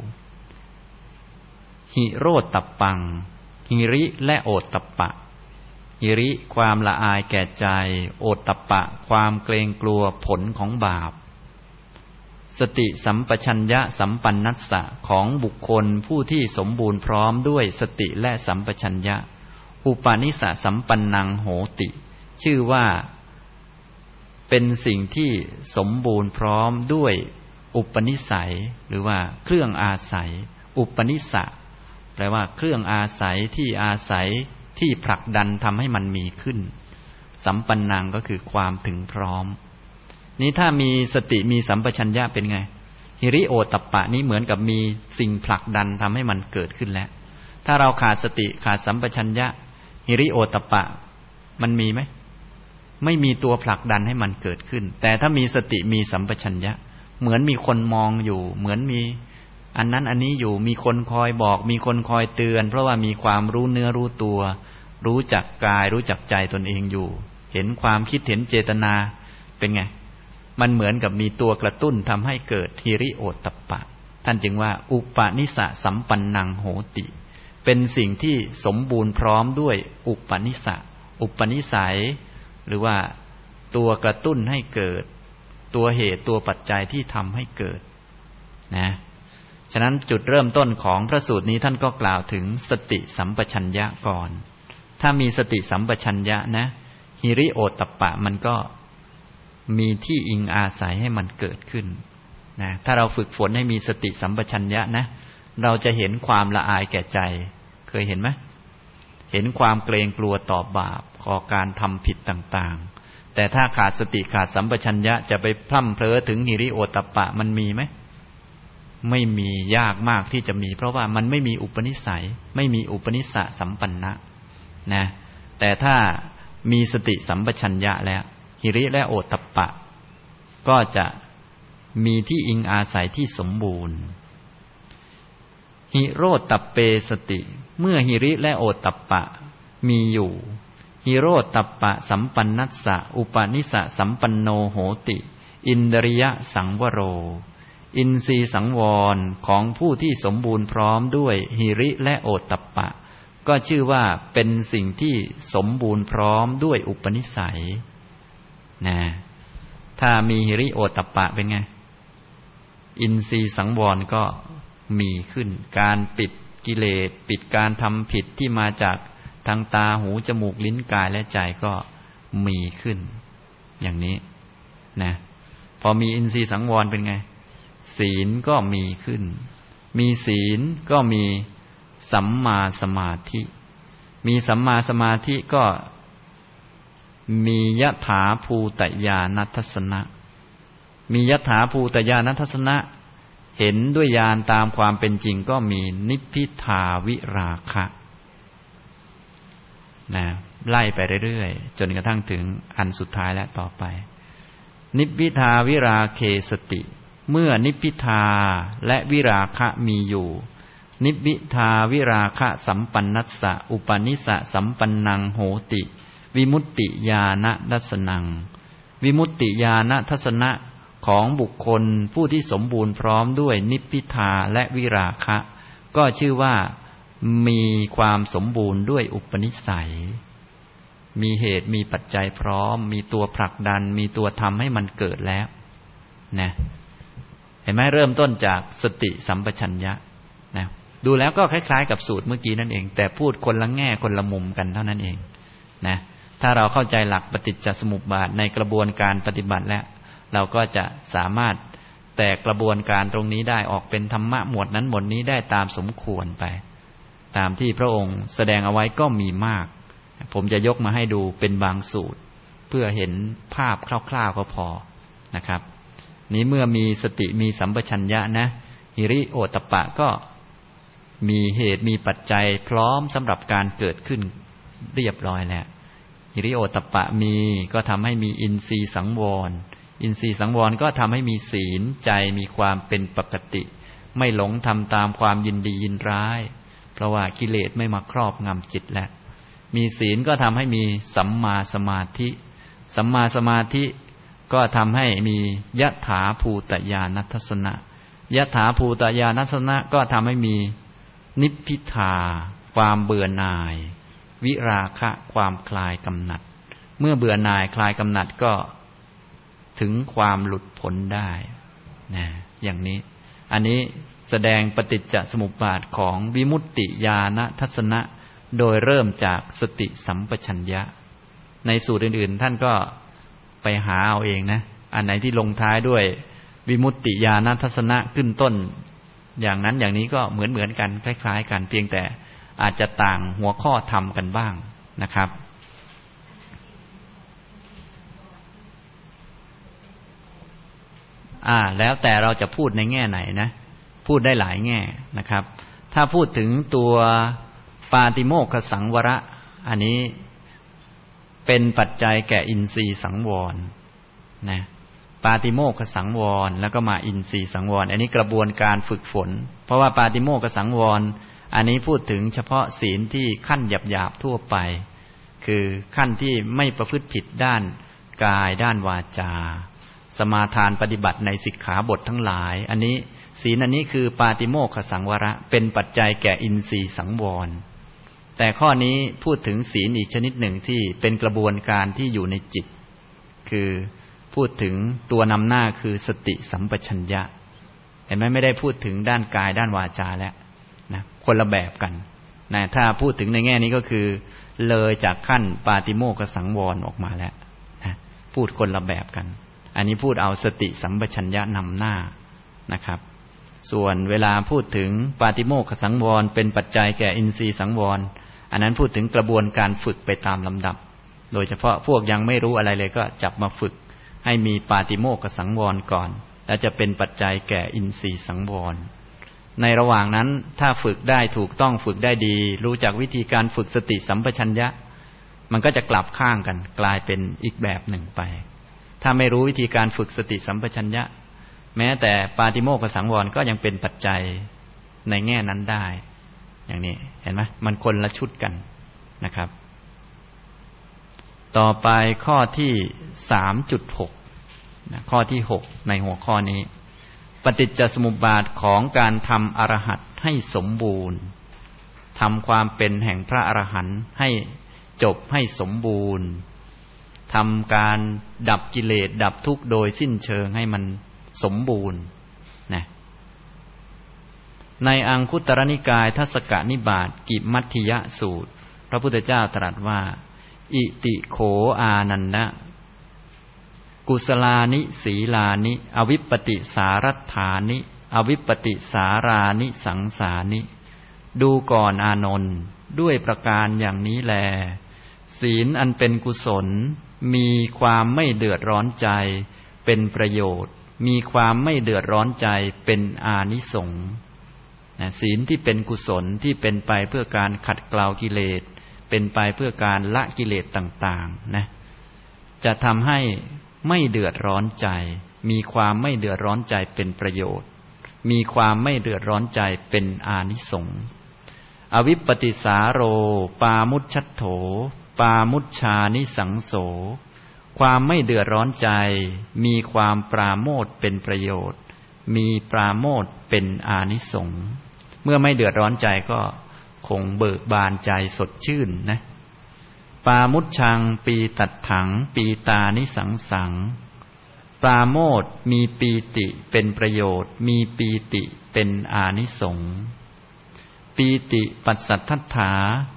หิโรตตัปปังหิริและโอตตัปปะหิริความละอายแก่ใจโอตตัปปะความเกรงกลัวผลของบาปสติสัมปชัญญะสัมปันนัสสะของบุคคลผู้ที่สมบูรณ์พร้อมด้วยสติและสัมปชัญญะอุปนิสสะสัมปันนังโหติชื่อว่าเป็นสิ่งที่สมบูรณ์พร้อมด้วยอุปนิสัยหรือว่าเครื่องอาศัยอุปนิสสะแปลว่าเครื่องอาศัยที่อาศัยที่ผลักดันทำให้มันมีขึ้นสัมปันนังก็คือความถึงพร้อมนี้ถ้ามีสติมีสัมปชัญญะเป็นไงหิริโอตตัปปะนี้เหมือนกับมีสิ่งผลักดันทำให้มันเกิดขึ้นแล้วถ้าเราขาดสติขาดสัมปชัญญะหิริโอตตัปปะมันมีไหมไม่มีตัวผลักดันให้มันเกิดขึ้นแต่ถ้ามีสติมีสัมปชัญญะเหมือนมีคนมองอยู่เหมือนมีอันนั้นอันนี้อยู่มีคนคอยบอกมีคนคอยเตือนเพราะว่ามีความรู้เนื้อรู้ตัวรู้จักกายรู้จักใจตนเองอยู่เห็นความคิดเห็นเจตนาเป็นไงมันเหมือนกับมีตัวกระตุ้นทำให้เกิดหิริโอตตัปปะท่านจึงว่าอุปนิสสะสัมปันนังโหติเป็นสิ่งที่สมบูรณ์พร้อมด้วยอุปนิสสะอุปนิสัยหรือว่าตัวกระตุ้นให้เกิดตัวเหตุตัวปัจจัยที่ทำให้เกิดนะฉะนั้นจุดเริ่มต้นของพระสูตรนี้ท่านก็กล่าวถึงสติสัมปชัญญะก่อนถ้ามีสติสัมปชัญญะนะหิริโอตตัปปะมันก็มีที่อิงอาศัยให้มันเกิดขึ้นนะถ้าเราฝึกฝนให้มีสติสัมปชัญญะนะเราจะเห็นความละอายแก่ใจเคยเห็นไหมเห็นความเกรงกลัวต่อบาปก่อการทำผิดต่างๆแต่ถ้าขาดสติขาดสัมปชัญญะจะไปพร่ำเพร้อถึงหิริโอตตัปปะมันมีไหมไม่มียากมากที่จะมีเพราะว่ามันไม่มีอุปนิสัยไม่มีอุปนิสสะสัมปันนะนะแต่ถ้ามีสติสัมปชัญญะแล้วหิริและโอตตัปปะก็จะมีที่อิงอาศัยที่สมบูรณ์หิโรตตัปเปสติเมื่อหิริและโอตตัปปะมีอยู่หิโรตตัปปะสัมปันนัสสะอุปนิสสะสัมปันโนโหติอินทริยสังวโรอินทรีย์สังวรของผู้ที่สมบูรณ์พร้อมด้วยหิริและโอตตัปปะก็ชื่อว่าเป็นสิ่งที่สมบูรณ์พร้อมด้วยอุปนิสัยนะถ้ามีหิริโอตตัปปะเป็นไงอินทรีย์สังวรก็มีขึ้นการปิดกิเลสปิดการทำผิดที่มาจากทางตาหูจมูกลิ้นกายและใจก็มีขึ้นอย่างนี้นะพอมีอินทรีย์สังวรเป็นไงศีลก็มีขึ้นมีศีลก็มีสัมมาสมาธิมีสัมมาสมาธิก็มียถาภูตญาณทัสสนะมียถาภูตญาณทัสสนะเห็นด้วยญาณตามความเป็นจริงก็มีนิพพิทาวิราคะนะไล่ไปเรื่อยๆจนกระทั่งถึงอันสุดท้ายและต่อไปนิพพิทาวิราเคสติเมื่อนิพพิทาและวิราคะมีอยู่นิพพิทาวิราคะสัมปันนัสสะอุปนิสสะสัมปันนังโหติวิมุตติญาณทัสสนังวิมุตติญาณทัสสนะของบุคคลผู้ที่สมบูรณ์พร้อมด้วยนิพพิทาและวิราคะก็ชื่อว่ามีความสมบูรณ์ด้วยอุปนิสัยมีเหตุมีปัจจัยพร้อมมีตัวผลักดันมีตัวทำให้มันเกิดแล้วนะเห็นไหมเริ่มต้นจากสติสัมปชัญญะนะดูแล้วก็คล้ายๆกับสูตรเมื่อกี้นั่นเองแต่พูดคนละแง่คนละมุมกันเท่านั้นเองนะถ้าเราเข้าใจหลักปฏิจจสมุปบาทในกระบวนการปฏิบัติแล้วเราก็จะสามารถแตกกระบวนการตรงนี้ได้ออกเป็นธรรมะหมวดนั้นหมวดนี้ได้ตามสมควรไปตามที่พระองค์แสดงเอาไว้ก็มีมากผมจะยกมาให้ดูเป็นบางสูตรเพื่อเห็นภาพคร่าวๆก็พอนะครับนี้เมื่อมีสติมีสัมปชัญญะนะหิริโอตตัปปะก็มีเหตุมีปัจจัยพร้อมสำหรับการเกิดขึ้นเรียบร้อยแล้วหิริโอตตัปปะมีก็ทำให้มีอินทรีย์สังวรอินทรีย์สังวรก็ทำให้มีศีลใจมีความเป็นปกติไม่หลงทำตามความยินดียินร้ายเพราะว่ากิเลสไม่มาครอบงำจิตแล้วมีศีลก็ทำให้มีสัมมาสมาธิสัมมาสมาธิก็ทำให้มียถาภูตญาณทัสสนะยถาภูตญาณทัสสนะก็ทำให้มีนิพพิทาความเบื่อหน่ายวิราคะความคลายกำหนัดเมื่อเบื่อหน่ายคลายกำหนัดก็ถึงความหลุดพ้นได้นะอย่างนี้อันนี้แสดงปฏิจจสมุปบาทของวิมุตติญาณทัสสนะโดยเริ่มจากสติสัมปชัญญะในสูตรอื่นๆท่านก็ไปหาเอาเองนะอันไหนที่ลงท้ายด้วยวิมุตติญาณทัสสนะขึ้นต้นอย่างนั้นอย่างนี้ก็เหมือนเหมือนกันคล้ายๆกันเพียงแต่อาจจะต่างหัวข้อธรรมกันบ้างนะครับอ่าแล้วแต่เราจะพูดในแง่ไหนนะพูดได้หลายแง่นะครับถ้าพูดถึงตัวปาติโมกขสังวระอันนี้เป็นปัจจัยแก่อินทรีย์สังวรนะปาติโมกขสังวรแล้วก็มาอินทรีย์สังวรอันนี้กระบวนการฝึกฝนเพราะว่าปาติโมกขสังวรอันนี้พูดถึงเฉพาะศีลที่ขั้นหยาบๆทั่วไปคือขั้นที่ไม่ประพฤติผิดด้านกายด้านวาจาสมาทานปฏิบัติในสิกขาบททั้งหลายอันนี้ศีลอันนี้คือปาติโมกขสังวระเป็นปัจจัยแก่อินทรีย์สังวรแต่ข้อนี้พูดถึงศีลอีกชนิดหนึ่งที่เป็นกระบวนการที่อยู่ในจิตคือพูดถึงตัวนำหน้าคือสติสัมปชัญญะเห็นไหมไม่ได้พูดถึงด้านกายด้านวาจาแล้วนะคนละแบบกันนะถ้าพูดถึงในแง่นี้ก็คือเลยจากขั้นปาติโมกขสังวรออกมาแล้วนะพูดคนละแบบกันอันนี้พูดเอาสติสัมปชัญญะนำหน้านะครับส่วนเวลาพูดถึงปาติโมกขสังวรเป็นปัจจัยแก่อินทรีย์สังวรอันนั้นพูดถึงกระบวนการฝึกไปตามลำดับโดยเฉพาะพวกยังไม่รู้อะไรเลยก็จับมาฝึกให้มีปาติโมกขสังวรก่อนแล้วจะเป็นปัจจัยแก่อินทรีย์สังวรในระหว่างนั้นถ้าฝึกได้ถูกต้องฝึกได้ดีรู้จักวิธีการฝึกสติสัมปชัญญะมันก็จะกลับข้างกันกลายเป็นอีกแบบหนึ่งไปถ้าไม่รู้วิธีการฝึกสติสัมปชัญญะแม้แต่ปาติโมกขสังวรก็ยังเป็นปัจจัยในแง่นั้นได้อย่างนี้เห็นไหมมันคนละชุดกันนะครับต่อไปข้อที่ สามจุดหก นะข้อที่หกในหัวข้อนี้ปฏิจจสมุปบาทของการทำอรหัตให้สมบูรณ์ทำความเป็นแห่งพระอรหันต์ให้จบให้สมบูรณ์ทำการดับกิเลสดับทุกข์โดยสิ้นเชิงให้มันสมบูรณ์นะในอังคุตรนิกายทัศกนิบาตกิมัทธิยสูตรพระพุทธเจ้าตรัสว่าอิติโขอานันนะกุศลานิศีลานิอวิปปติสารัฏฐานิอวิปปติสารานิสังสานิดูก่อนอานนท์ด้วยประการอย่างนี้แลศีลอันเป็นกุศลมีความไม่เดือดร้อนใจเป็นประโยชน์มีความไม่เดือดร้อนใจเป็นอานิสงส์ศีลที่เป็นกุศลที่เป็นไปเพื่อการขัดเกลากิเลสเป็นไปเพื่อการละกิเลสต่างๆนะจะทำให้ไม่เดือดร้อนใจมีความไม่เดือดร้อนใจเป็นประโยชน์มีความไม่เดือดร้อนใจเป็นอานิสงส์อวิปปติสาโรปามุชชัตโถปามุชชานิสังโสความไม่เดือดร้อนใจมีความปราโมทย์เป็นประโยชน์มีปราโมทย์เป็นอานิสงส์เมื่อไม่เดือดร้อนใจก็คงเบิกบานใจสดชื่นนะปามุชชังปีตัดถังปีตานิสังสังปราโมทย์มีปีติเป็นประโยชน์มีปีติเป็นอานิสงส์ปีติปัสสัทธัตถา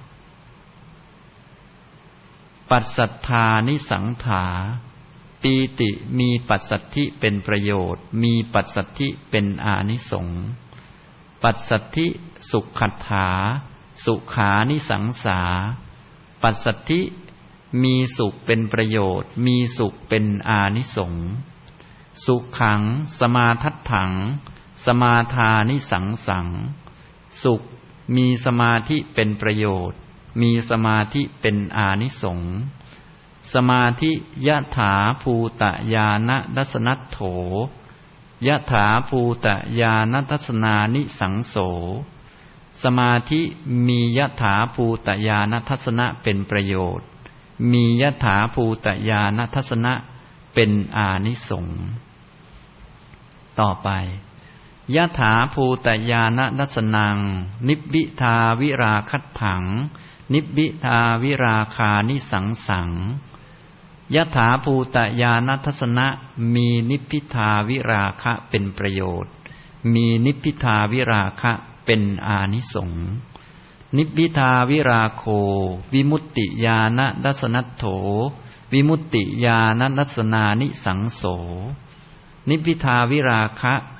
ปัสสัทธานิสังถาปีติมีปัสสัทธิเป็นประโยชน์มีปัสสัทธิเป็นอานิสงส์ปัสสัทธิสุขขัตถาสุขานิสังสาปัสสัทธิมีสุขเป็นประโยชน์มีสุขเป็นอานิสงส์สุขังสมาทัฏฐังสมาทานิสังสังสุขมีสมาธิเป็นประโยชน์มีสมาธิเป็นอานิสงส์สมาธิยะถาภูตญาณทัสนัตโถยะถาภูตญาณทัสนานิสังโสสมาธิมียะถาภูตญาณทัสนะเป็นประโยชน์มียะถาภูตญาณทัสนะเป็นอานิสงส์ต่อไปยะถาภูตญาณทัสนังนิบบิทาวิราคัตถังนิบบิทาวิราคานิสังสังยะถาภูตญาณทัสนะมีนิพพิทาวิราคะเป็นประโยชน์มีนิพพิทาวิราคะเป็นอานิสงส์นิพพิทาวิราโควิมุตติญาณทัสนัตโถวิมุตติญาณทัสนานิสังโสนิพพิทาวิราคะ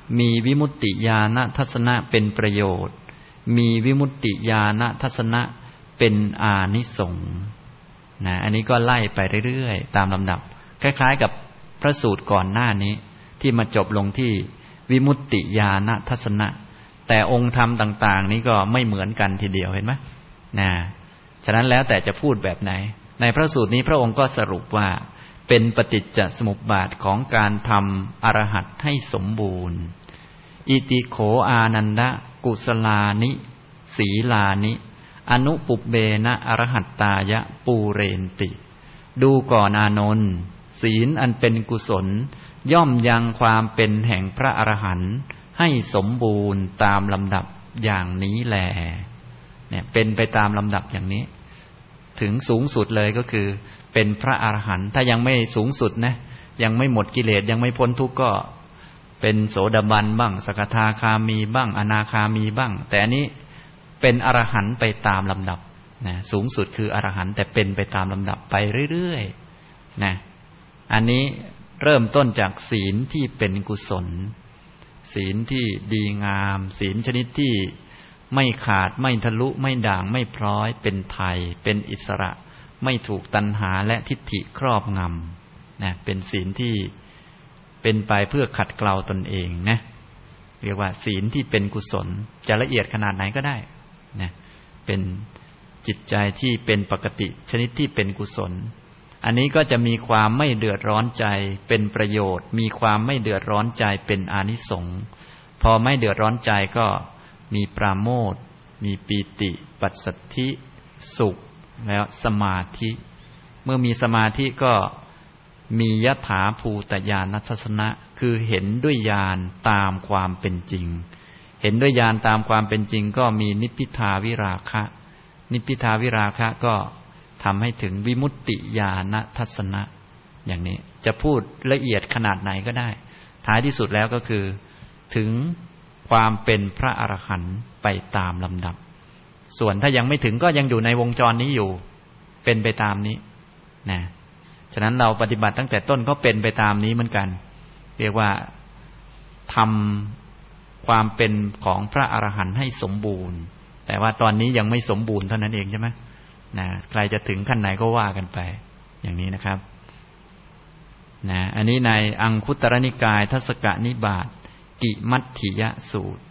มีวิมุตติญาณทัศนะเป็นประโยชน์มีวิมุตติญาณทัศนะเป็นอานิสงส์นะอันนี้ก็ไล่ไปเรื่อยๆตามลำดับคล้ายๆกับพระสูตรก่อนหน้านี้ที่มาจบลงที่วิมุตติญาณทัศนะแต่องค์ธรรมต่างๆนี้ก็ไม่เหมือนกันทีเดียวเห็นไหมนะฉะนั้นแล้วแต่จะพูดแบบไหนในพระสูตรนี้พระองค์ก็สรุปว่าเป็นปฏิจจสมุปบาทของการทำอรหัตให้สมบูรณ์อิติโขอานันดะกุศลานิสีลานิอนุปุเบนะอรหัตตายะปูเรนติดูก่อนอานนท์ศีลอันเป็นกุศลย่อมยังความเป็นแห่งพระอรหันต์ให้สมบูรณ์ตามลำดับอย่างนี้แลเนี่ยเป็นไปตามลำดับอย่างนี้ถึงสูงสุดเลยก็คือเป็นพระอรหันต์ถ้ายังไม่สูงสุดนะยังไม่หมดกิเลสยังไม่พ้นทุกข์ก็เป็นโสดาบันบ้างสกทาคามีบ้างอนาคามีบ้างแต่อันนี้เป็นอรหันต์ไปตามลำดับนะสูงสุดคืออรหันต์แต่เป็นไปตามลำดับไปเรื่อยๆนะอันนี้เริ่มต้นจากศีลที่เป็นกุศลศีลที่ดีงามศีลชนิดที่ไม่ขาดไม่ทะลุไม่ด่างไม่พร้อยเป็นไทยเป็นอิสระไม่ถูกตัณหาและทิฏฐิครอบงำนะเป็นศีลที่เป็นไปเพื่อขัดเกลาตนเองนะเรียกว่าศีลที่เป็นกุศลจะละเอียดขนาดไหนก็ได้นะเป็นจิตใจที่เป็นปกติชนิดที่เป็นกุศลอันนี้ก็จะมีความไม่เดือดร้อนใจเป็นประโยชน์มีความไม่เดือดร้อนใจเป็นอานิสงส์พอไม่เดือดร้อนใจก็มีปราโมทย์มีปีติปัสสัทธิสุขแล้วสมาธิเมื่อมีสมาธิก็มียถาภูตญาณทัศนะคือเห็นด้วยญาณตามความเป็นจริงเห็นด้วยญาณตามความเป็นจริงก็มีนิพพิทาวิราคะนิพพิทาวิราคะก็ทำให้ถึงวิมุตติญาณทัศนะอย่างนี้จะพูดละเอียดขนาดไหนก็ได้ท้ายที่สุดแล้วก็คือถึงความเป็นพระอรหันต์ไปตามลำดับส่วนถ้ายังไม่ถึงก็ยังอยู่ในวงจรนี้อยู่เป็นไปตามนี้นะฉะนั้นเราปฏิบัติตั้งแต่ต้นก็เป็นไปตามนี้เหมือนกันเรียกว่าทำความเป็นของพระอรหันต์ให้สมบูรณ์แต่ว่าตอนนี้ยังไม่สมบูรณ์เท่านั้นเองใช่ไหมนะใครจะถึงขั้นไหนก็ว่ากันไปอย่างนี้นะครับนะอันนี้ในอังคุตตรนิกายทัศกนิบาตกิมัตถิยสูตร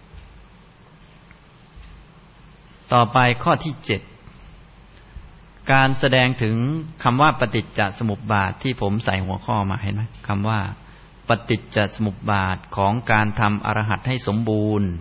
ต่อไปข้อที่เจ็ดการแสดงถึงคำว่าปฏิจจสมุปบาทที่ผมใส่หัวข้อมาเห็นไหมคำว่าปฏิจจสมุปบาทของการทำอรหัตให้สมบูรณ์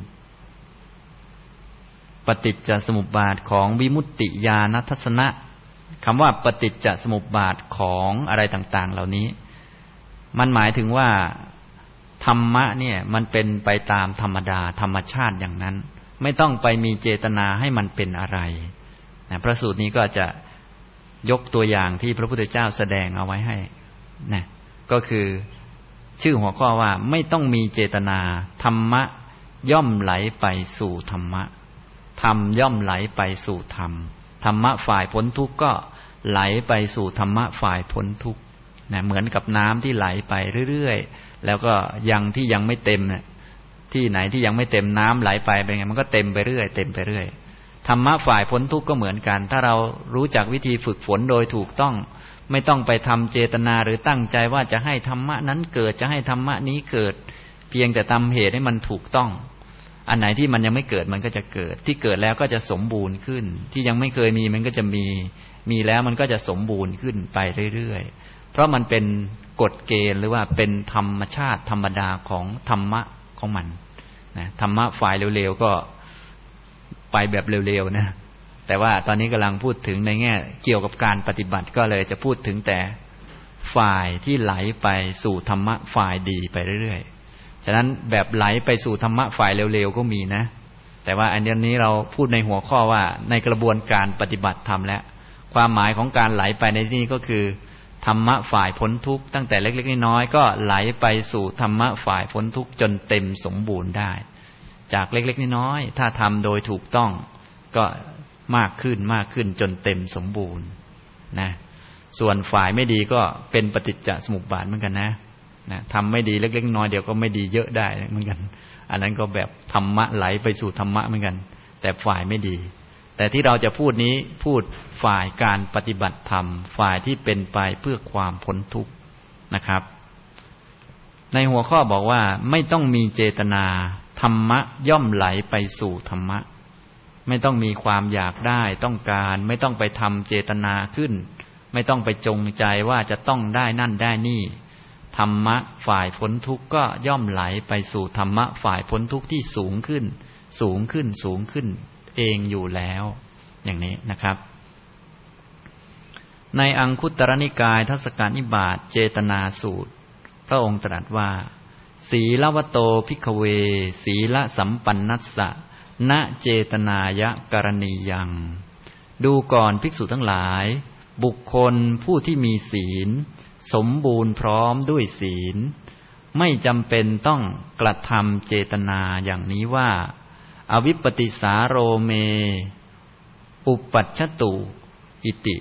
ปฏิจจสมุปบาทของวิมุตติญาณทัศนะคำว่าปฏิจจสมุปบาทของอะไรต่างๆเหล่านี้มันหมายถึงว่าธรรมะเนี่ยมันเป็นไปตามธรรมดาธรรมชาติอย่างนั้นไม่ต้องไปมีเจตนาให้มันเป็นอะไรนะพระสูตรนี้ก็จะยกตัวอย่างที่พระพุทธเจ้าแสดงเอาไว้ให้นะก็คือชื่อหัวข้อว่าไม่ต้องมีเจตนาธรรมะย่อมไหลไปสู่ธรรมะธรรมย่อมไหลไปสู่ธรรมธรรมะฝ่ายพ้นทุกข์ก็ไหลไปสู่ธรรมะฝ่ายพ้นทุกข์นะเหมือนกับน้ำที่ไหลไปเรื่อยๆแล้วก็ยังที่ยังไม่เต็มเนี่ยที่ไหนที่ยังไม่เต็มน้ำไหลไปเป็นไงมันก็เต็มไปเรื่อยเต็มไปเรื่อยธรรมะฝ่ายพ้นทุกข์ก็เหมือนกันถ้าเรารู้จักวิธีฝึกฝนโดยถูกต้องไม่ต้องไปทำเจตนาหรือตั้งใจว่าจะให้ธรรมะนั้นเกิดจะให้ธรรมะนี้เกิดเพียงแต่ทำเหตุให้มันถูกต้องอันไหนที่มันยังไม่เกิดมันก็จะเกิดที่เกิดแล้วก็จะสมบูรณ์ขึ้นที่ยังไม่เคยมีมันก็จะมีมีแล้วมันก็จะสมบูรณ์ขึ้นไปเรื่อยๆเพราะมันเป็นกฎเกณฑ์หรือว่าเป็นธรรมชาติธรรมดาของธรรมะของมันนะธรรมะฝ่ายเร็วๆก็ไปแบบเร็วๆนะแต่ว่าตอนนี้กำลังพูดถึงในแง่เกี่ยวกับการปฏิบัติก็เลยจะพูดถึงแต่ฝ่ายที่ไหลไปสู่ธรรมะฝ่ายดีไปเรื่อยๆฉะนั้นแบบไหลไปสู่ธรรมะฝ่ายเร็วๆก็มีนะแต่ว่าอันนี้เราพูดในหัวข้อว่าในกระบวนการปฏิบัติธรรมแล้วความหมายของการไหลไปในที่นี้ก็คือธรรมะฝ่ายพ้นทุกข์ตั้งแต่เล็กๆน้อยๆก็ไหลไปสู่ธรรมะฝ่ายพ้นทุกข์จนเต็มสมบูรณ์ได้จากเล็กๆน้อยๆถ้าทำโดยถูกต้องก็มากขึ้นมากขึ้นจนเต็มสมบูรณ์นะส่วนฝ่ายไม่ดีก็เป็นปฏิจจสมุปบาทเหมือนกันนะนะทำไม่ดีเล็กๆน้อยเดี๋ยวก็ไม่ดีเยอะได้เหมือนกันอันนั้นก็แบบธรรมะไหลไปสู่ธรรมะเหมือนกันแต่ฝ่ายไม่ดีแต่ที่เราจะพูดนี้พูดฝ่ายการปฏิบัติธรรมฝ่ายที่เป็นไปเพื่อความพ้นทุกข์นะครับในหัวข้อบอกว่าไม่ต้องมีเจตนาธรรมะย่อมไหลไปสู่ธรรมะไม่ต้องมีความอยากได้ต้องการไม่ต้องไปทำเจตนาขึ้นไม่ต้องไปจงใจว่าจะต้องได้นั่นได้นี่ธรรมะฝ่ายพ้นทุกข์ก็ย่อมไหลไปสู่ธรรมะฝ่ายพ้นทุกข์ที่สูงขึ้นสูงขึ้นสูงขึ้นเองอยู่แล้วอย่างนี้นะครับในอังคุตรนิกายทศกานิบาตเจตนาสูตรพระองค์ตรัสว่าศีลวโตภิกขเวศีลสัมปันนัสสะณเจตนายะกรณียังดูก่อนภิกษุทั้งหลายบุคคลผู้ที่มีศีลสมบูรณ์พร้อมด้วยศีลไม่จำเป็นต้องกระทำเจตนาอย่างนี้ว่าอวิปปติสาโรเมอุปัชชตุอิติ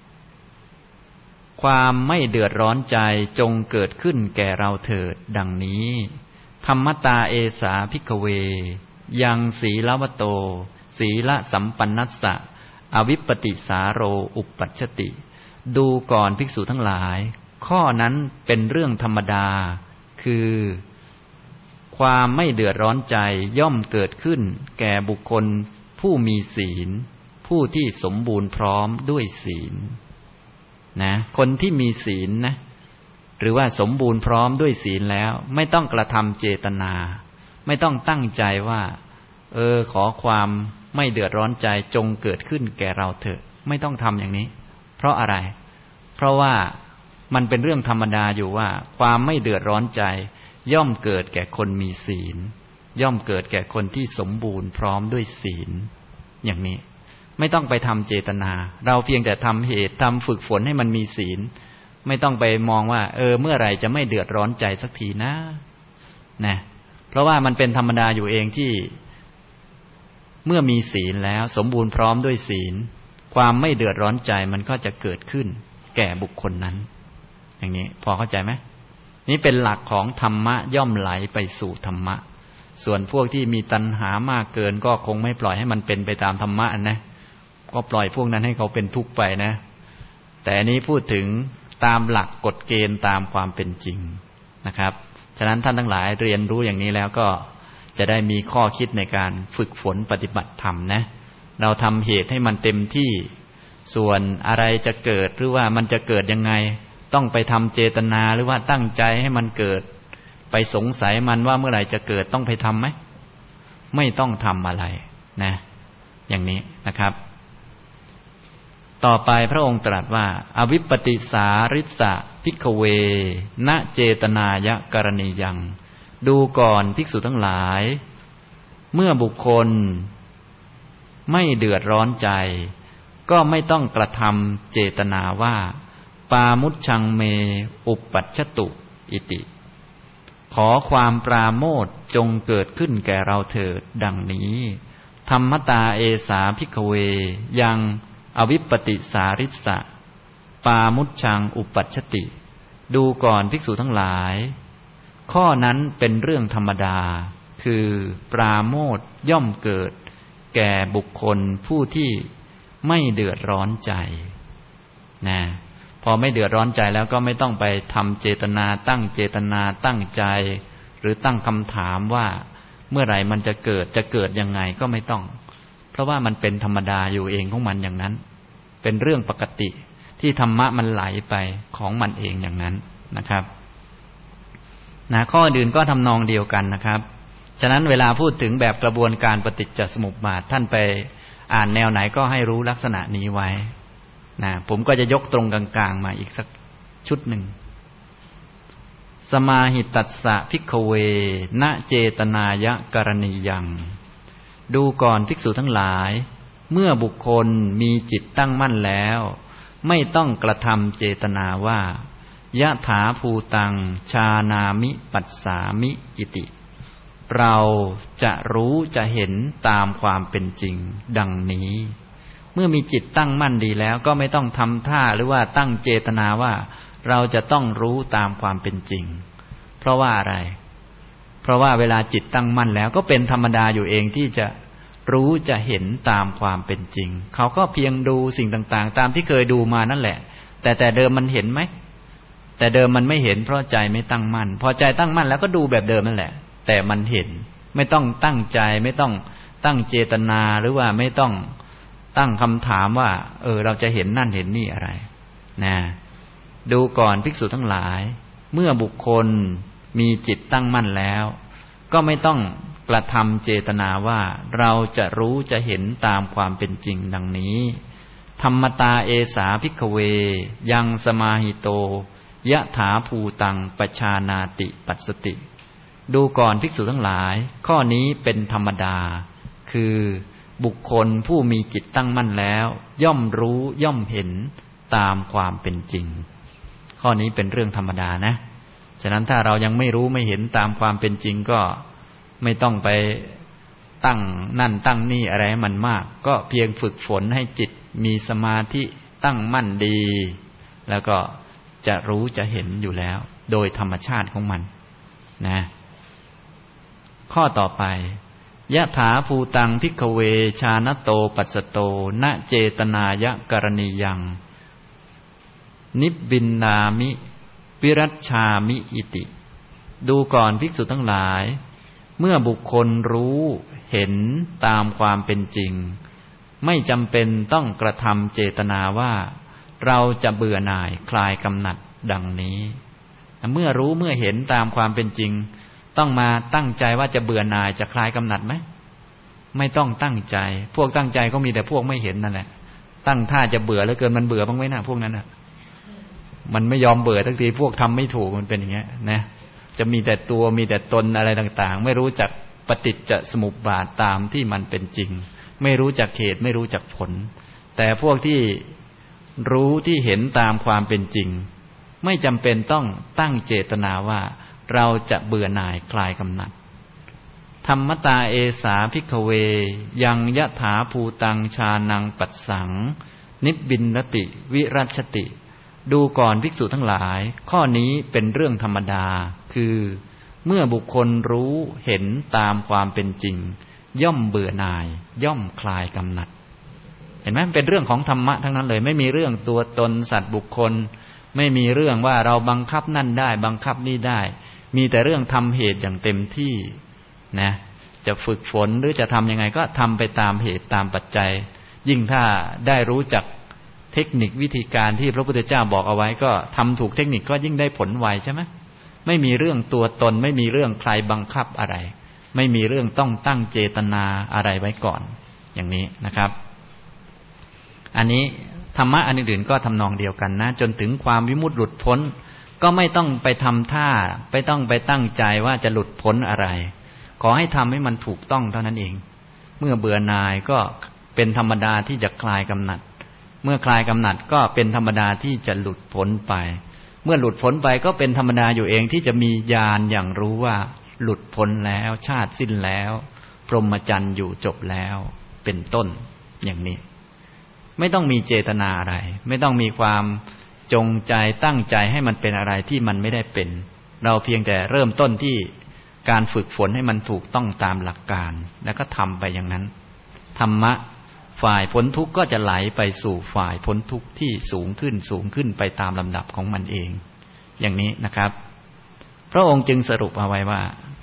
ความไม่เดือดร้อนใจจงเกิดขึ้นแก่เราเถิดดังนี้ธรรมตาเอสาภิกขเวยังศีลวโตศีลสัมปันนัสสะอวิปปติสาโรอุปัชชติดูก่อนภิกษุทั้งหลายข้อนั้นเป็นเรื่องธรรมดาคือความไม่เดือดร้อนใจย่อมเกิดขึ้นแก่บุคคลผู้มีศีลผู้ที่สมบูรณ์พร้อมด้วยศีลนะคนที่มีศีลนะหรือว่าสมบูรณ์พร้อมด้วยศีลแล้วไม่ต้องกระทำเจตนาไม่ต้องตั้งใจว่าเออขอความไม่เดือดร้อนใจจงเกิดขึ้นแก่เราเถอะไม่ต้องทำอย่างนี้เพราะอะไรเพราะว่ามันเป็นเรื่องธรรมดาอยู่ว่าความไม่เดือดร้อนใจย่อมเกิดแก่คนมีศีลย่อมเกิดแก่คนที่สมบูรณ์พร้อมด้วยศีลอย่างนี้ไม่ต้องไปทำเจตนาเราเพียงแต่ทำเหตุทำฝึกฝนให้มันมีศีลไม่ต้องไปมองว่าเออเมื่อไหร่จะไม่เดือดร้อนใจสักทีนะนะเพราะว่ามันเป็นธรรมดาอยู่เองที่เมื่อมีศีลแล้วสมบูรณ์พร้อมด้วยศีลความไม่เดือดร้อนใจมันก็จะเกิดขึ้นแก่บุคคลนั้นอย่างนี้พอเข้าใจไหมนี่เป็นหลักของธรรมะย่อมไหลไปสู่ธรรมะส่วนพวกที่มีตัณหามากเกินก็คงไม่ปล่อยให้มันเป็นไปตามธรรมะนะก็ปล่อยพวกนั้นให้เขาเป็นทุกข์ไปนะแต่อันนี้พูดถึงตามหลักกฎเกณฑ์ตามความเป็นจริงนะครับฉะนั้นท่านทั้งหลายเรียนรู้อย่างนี้แล้วก็จะได้มีข้อคิดในการฝึกฝนปฏิบัติธรรมนะเราทำเหตุให้มันเต็มที่ส่วนอะไรจะเกิดหรือว่ามันจะเกิดยังไงต้องไปทำเจตนาหรือว่าตั้งใจให้มันเกิดไปสงสัยมันว่าเมื่อไหร่จะเกิดต้องไปทำไหมไม่ต้องทำอะไรนะอย่างนี้นะครับต่อไปพระองค์ตรัสว่าอวิปปติสาริสะภิกขเวณเจตนายะกรณียังดูก่อนภิกษุทั้งหลายเมื่อบุคคลไม่เดือดร้อนใจก็ไม่ต้องกระทำเจตนาว่าปามุจฉังเมอุปปัชชตุอิติขอความปราโมทย์จงเกิดขึ้นแก่เราเถิดดังนี้ธรรมตาเอสาภิกขเวยังอวิปปติสาริสะปามุจฉังอุปปัชชติดูก่อนภิกษุทั้งหลายข้อนั้นเป็นเรื่องธรรมดาคือปราโมทย์ย่อมเกิดแก่บุคคลผู้ที่ไม่เดือดร้อนใจนะพอไม่เดือดร้อนใจแล้วก็ไม่ต้องไปทำเจตนาตั้งเจตนาตั้งใจหรือตั้งคำถามว่าเมื่อไหร่มันจะเกิดจะเกิดยังไงก็ไม่ต้องเพราะว่ามันเป็นธรรมดาอยู่เองของมันอย่างนั้นเป็นเรื่องปกติที่ธรรมะมันไหลไปของมันเองอย่างนั้นนะครับนะข้ออื่นก็ทำนองเดียวกันนะครับฉะนั้นเวลาพูดถึงแบบกระบวนการปฏิจจสมุปบาทท่านไปอ่านแนวไหนก็ให้รู้ลักษณะนี้ไว้นะผมก็จะยกตรงกลางๆมาอีกสักชุดหนึ่งสมาหิตัสสะภิกขเวณเจตนายะกรณียังดูก่อนภิกษุทั้งหลายเมื่อบุคคลมีจิตตั้งมั่นแล้วไม่ต้องกระทำเจตนาว่ายะถาภูตังชานามิปัสสามิอิติเราจะรู้จะเห็นตามความเป็นจริงดังนี้เมื่อมีจิตตั้งมั่นดีแล้วก็ไม่ต้องทำท่าหรือว่าตั้งเจตนาว่าเราจะต้องรู้ตามความเป็นจริงเพราะว่าอะไรเพราะว่าเวลาจิตตั้งมั่นแล้วก็เป็นธรรมดาอยู่เองที่จะรู้จะเห็นตามความเป็นจริงเขาก็เพียงดูสิ่งต่างๆตามที่เคยดูมานั่นแหละแต่แต่เดิมมันเห็นไหมแต่เดิมมันไม่เห็นเพราะใจไม่ตั้งมั่นพอใจตั้งมั่นแล้วก็ดูแบบเดิมนั่นแหละแต่มันเห็นไม่ต้องตั้งใจไม่ต้องตั้งเจตนาหรือว่าไม่ต้องตั้งคำถามว่าเออเราจะเห็นนั่นเห็นนี่อะไรนะดูก่อนภิกษุทั้งหลายเมื่อบุคคลมีจิตตั้งมั่นแล้วก็ไม่ต้องกระทำเจตนาว่าเราจะรู้จะเห็นตามความเป็นจริงดังนี้ธรรมตาเอสาภิกขเวยังสมาหิโตยะถาภูตังปชานาติปัสสติดูก่อนภิกษุทั้งหลายข้อนี้เป็นธรรมดาคือบุคคลผู้มีจิตตั้งมั่นแล้วย่อมรู้ย่อมเห็นตามความเป็นจริงข้อนี้เป็นเรื่องธรรมดานะฉะนั้นถ้าเรายังไม่รู้ไม่เห็นตามความเป็นจริงก็ไม่ต้องไปตั้งนั่นตั้งนี่อะไรให้มันมากก็เพียงฝึกฝนให้จิตมีสมาธิตั้งมั่นดีแล้วก็จะรู้จะเห็นอยู่แล้วโดยธรรมชาติของมันนะข้อต่อไปยะถาภูตังภิกขเวชานโตปัสสโตณเจตนายะกรณียังนิบบินนามิวิรัชชามิอิติดูก่อนภิกษุทั้งหลายเมื่อบุคคลรู้เห็นตามความเป็นจริงไม่จำเป็นต้องกระทำเจตนาว่าเราจะเบื่อหน่ายคลายกำหนัดดังนี้เมื่อรู้เมื่อเห็นตามความเป็นจริงต้องมาตั้งใจว่าจะเบื่อหน่ายจะคลายกำหนัดไหมไม่ต้องตั้งใจพวกตั้งใจก็มีแต่พวกไม่เห็นนั่นแหละตั้งท่าจะเบื่อแล้วเกินมันเบื่อบ้างไหมนะพวกนั้นน่ะมันไม่ยอมเบื่อทั้งทีพวกทำไม่ถูกมันเป็นอย่างเงี้ยนะจะมีแต่ตัวมีแต่ตนอะไรต่างๆไม่รู้จักปฏิจจสมุปบาทตามที่มันเป็นจริงไม่รู้จักเหตุไม่รู้จักผลแต่พวกที่รู้ที่เห็นตามความเป็นจริงไม่จำเป็นต้องตั้งเจตนาว่าเราจะเบื่อหน่ายคลายกำหนัดธรรมตาเอสาภิกขเวยังยะถาภูตังชานังปัสสังนิบบินนติวิรัชติดูก่อนภิกษุทั้งหลายข้อนี้เป็นเรื่องธรรมดาคือเมื่อบุคคลรู้เห็นตามความเป็นจริงย่อมเบื่อหน่ายย่อมคลายกำหนัดเห็นไหมเป็นเรื่องของธรรมะทั้งนั้นเลยไม่มีเรื่องตัวตนสัตว์บุคคลไม่มีเรื่องว่าเราบังคับนั่นได้บังคับนี่ได้มีแต่เรื่องทำเหตุอย่างเต็มที่นะจะฝึกฝนหรือจะทำยังไงก็ทำไปตามเหตุตามปัจจัยยิ่งถ้าได้รู้จักเทคนิควิธีการที่พระพุทธเจ้าบอกเอาไว้ก็ทำถูกเทคนิคก็ยิ่งได้ผลไวใช่ไหมไม่มีเรื่องตัวตนไม่มีเรื่องใครบังคับอะไรไม่มีเรื่องต้องตั้งเจตนาอะไรไว้ก่อนอย่างนี้นะครับอันนี้ธรรมะอันอื่นๆก็ทำนองเดียวกันนะจนถึงความวิมุตติหลุดพ้นก็ไม่ต้องไปทำท่าไม่ต้องไปตั้งใจว่าจะหลุดพ้นอะไรขอให้ทำให้มันถูกต้องเท่านั้นเองเมื่อเบื่อหน่ายก็เป็นธรรมดาที่จะคลายกำหนัดเมื่อคลายกำหนัดก็เป็นธรรมดาที่จะหลุดพ้นไปเมื่อหลุดพ้นไปก็เป็นธรรมดาอยู่เองที่จะมีญาณอย่างรู้ว่าหลุดพ้นแล้วชาติสิ้นแล้วพรหมจรรย์อยู่จบแล้วเป็นต้นอย่างนี้ไม่ต้องมีเจตนาอะไรไม่ต้องมีความจงใจตั้งใจให้มันเป็นอะไรที่มันไม่ได้เป็นเราเพียงแต่เริ่มต้นที่การฝึกฝนให้มันถูกต้องตามหลักการแล้วก็ทำไปอย่างนั้นธรรมะฝ่ายพ้นทุกข์ก็จะไหลไปสู่ฝ่ายพ้นทุกข์ที่สูงขึ้นสูงขึ้นไปตามลำดับของมันเองอย่างนี้นะครับพระองค์จึงสรุปเอาไว้ว่า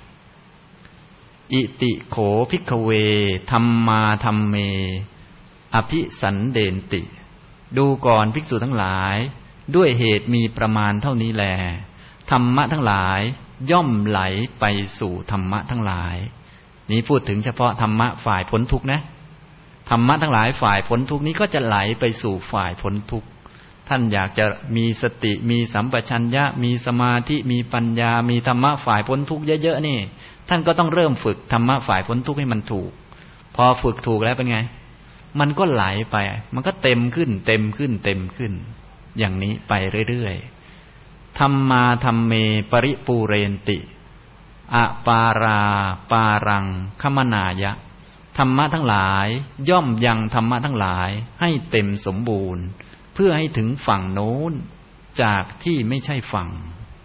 อิติโขภิกขเวธัมมาธัมเมอภิสันเดนติดูก่อนภิกษุทั้งหลายด้วยเหตุมีประมาณเท่านี้แลธรรมะทั้งหลายย่อมไหลไปสู่ธรรมะทั้งหลายนี้พูดถึงเฉพาะธรรมะฝ่ายพ้นทุกข์นะธรรมะทั้งหลายฝ่ายพ้นทุกข์นี้ก็จะไหลไปสู่ฝ่ายพ้นทุกข์ท่านอยากจะมีสติมีสัมปชัญญะมีสมาธิมีปัญญามีธรรมะฝ่ายพ้นทุกข์เยอะๆนี่ท่านก็ต้องเริ่มฝึกธรรมะฝ่ายพ้นทุกข์ให้มันถูกพอฝึกถูกแล้วเป็นไงมันก็ไหลไปมันก็เต็มขึ้นเต็มขึ้นเต็มขึ้นอย่างนี้ไปเรื่อยๆธัมมาธัมเมปริปูเรนติอปาราปารังคมนายะธรรมะทั้งหลายย่อมยังธรรมะทั้งหลายให้เต็มสมบูรณ์เพื่อให้ถึงฝั่งโน้นจากที่ไม่ใช่ฝั่ง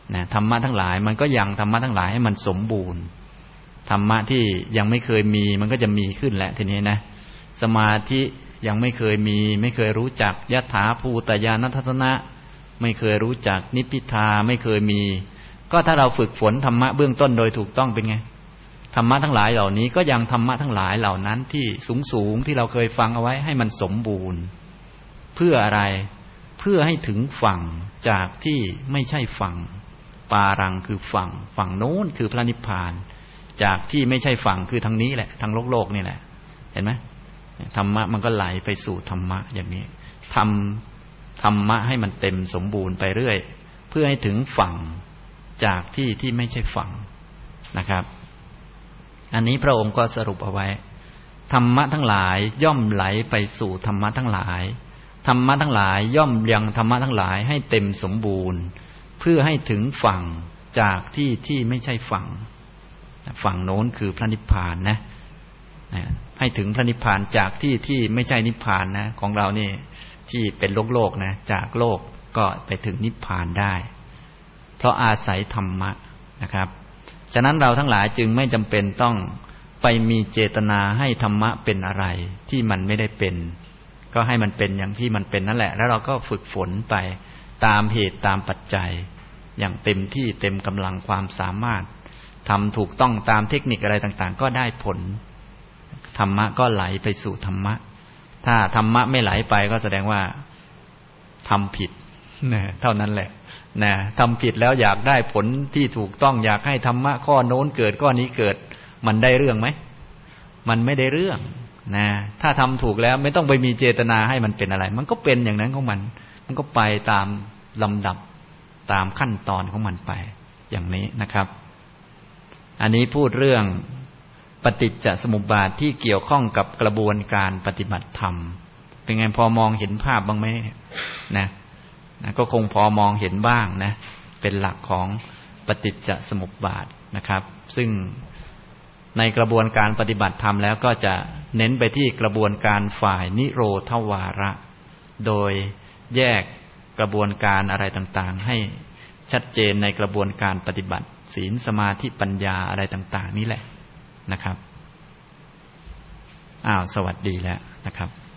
นะธรรมะทั้งหลายมันก็ยังธรรมะทั้งหลายให้มันสมบูรณ์ธรรมะที่ยังไม่เคยมีมันก็จะมีขึ้นแหละทีนี้นะสมาธิยังไม่เคยมีไม่เคยรู้จักยถาภูตญาณทัศนะไม่เคยรู้จักนิพพิทาไม่เคยมีก็ถ้าเราฝึกฝนธรรมะเบื้องต้นโดยถูกต้องเป็นไงธรรมะทั้งหลายเหล่านี้ก็ยังธรรมะทั้งหลายเหล่านั้นที่สูงๆที่เราเคยฟังเอาไว้ให้มันสมบูรณ์เพื่ออะไรเพื่อให้ถึงฝั่งจากที่ไม่ใช่ฝั่งปารังคือฝั่งฝั่งโน้นคือพระนิพพานจากที่ไม่ใช่ฝั่งคือทางนี้แหละทางโลกโลกนี่แหละเห็นไหมธรรมะมันก็ไหลไปสู่ธรรมะอย่างนี้ทำธรรมะให้มันเต็มสมบูรณ์ไปเรื่อยเพื่อให้ถึงฝั่งจากที่ที่ไม่ใช่ฝั่งนะครับอันนี้พระองค์ก็สรุปเอาไว้ธรรมะทั้งหลายย่อมไหลไปสู่ธรรมะทั้งหลายธรรมะทั้งหลายย่อมยังธรรมะทั้งหลายให้เต็มสมบูรณ์เพื่อให้ถึงฝั่งจากที่ที่ไม่ใช่ฝั่งฝั่งโน้นคือพระนิพพานนะให้ถึงพระนิพพานจากที่ที่ไม่ใช่นิพพานนะของเรานี่ที่เป็นโลกโลกนะจากโลกก็ไปถึงนิพพานได้เพราะอาศัยธรรมะนะครับฉะนั้นเราทั้งหลายจึงไม่จำเป็นต้องไปมีเจตนาให้ธรรมะเป็นอะไรที่มันไม่ได้เป็นก็ให้มันเป็นอย่างที่มันเป็นนั่นแหละแล้วเราก็ฝึกฝนไปตามเหตุตามปัจจัยอย่างเต็มที่เต็มกำลังความสามารถทำถูกต้องตามเทคนิคอะไรต่างๆก็ได้ผลธรรมะก็ไหลไปสู่ธรรมะถ้าธรรมะไม่ไหลไปก็แสดงว่าทำผิดนะเท่านั้นแหละนะทำผิดแล้วอยากได้ผลที่ถูกต้องอยากให้ธรรมะข้อโน้นเกิดข้อนี้เกิดมันได้เรื่องไหมมันไม่ได้เรื่องนะถ้าทำถูกแล้วไม่ต้องไปมีเจตนาให้มันเป็นอะไรมันก็เป็นอย่างนั้นของมันมันก็ไปตามลำดับตามขั้นตอนของมันไปอย่างนี้นะครับอันนี้พูดเรื่องปฏิจจสมุปบาทที่เกี่ยวข้องกับกระบวนการปฏิบัติธรรมเป็นไงพอมองเห็นภาพบ้างไหมนะนะก็คงพอมองเห็นบ้างนะเป็นหลักของปฏิจจสมุปบาทนะครับซึ่งในกระบวนการปฏิบัติธรรมแล้วก็จะเน้นไปที่กระบวนการฝ่ายนิโรธวาระโดยแยกกระบวนการอะไรต่างๆให้ชัดเจนในกระบวนการปฏิบัติศีลสมาธิปัญญาอะไรต่างๆนี่แหละนะครับอ้าวสวัสดีแล้วนะครับ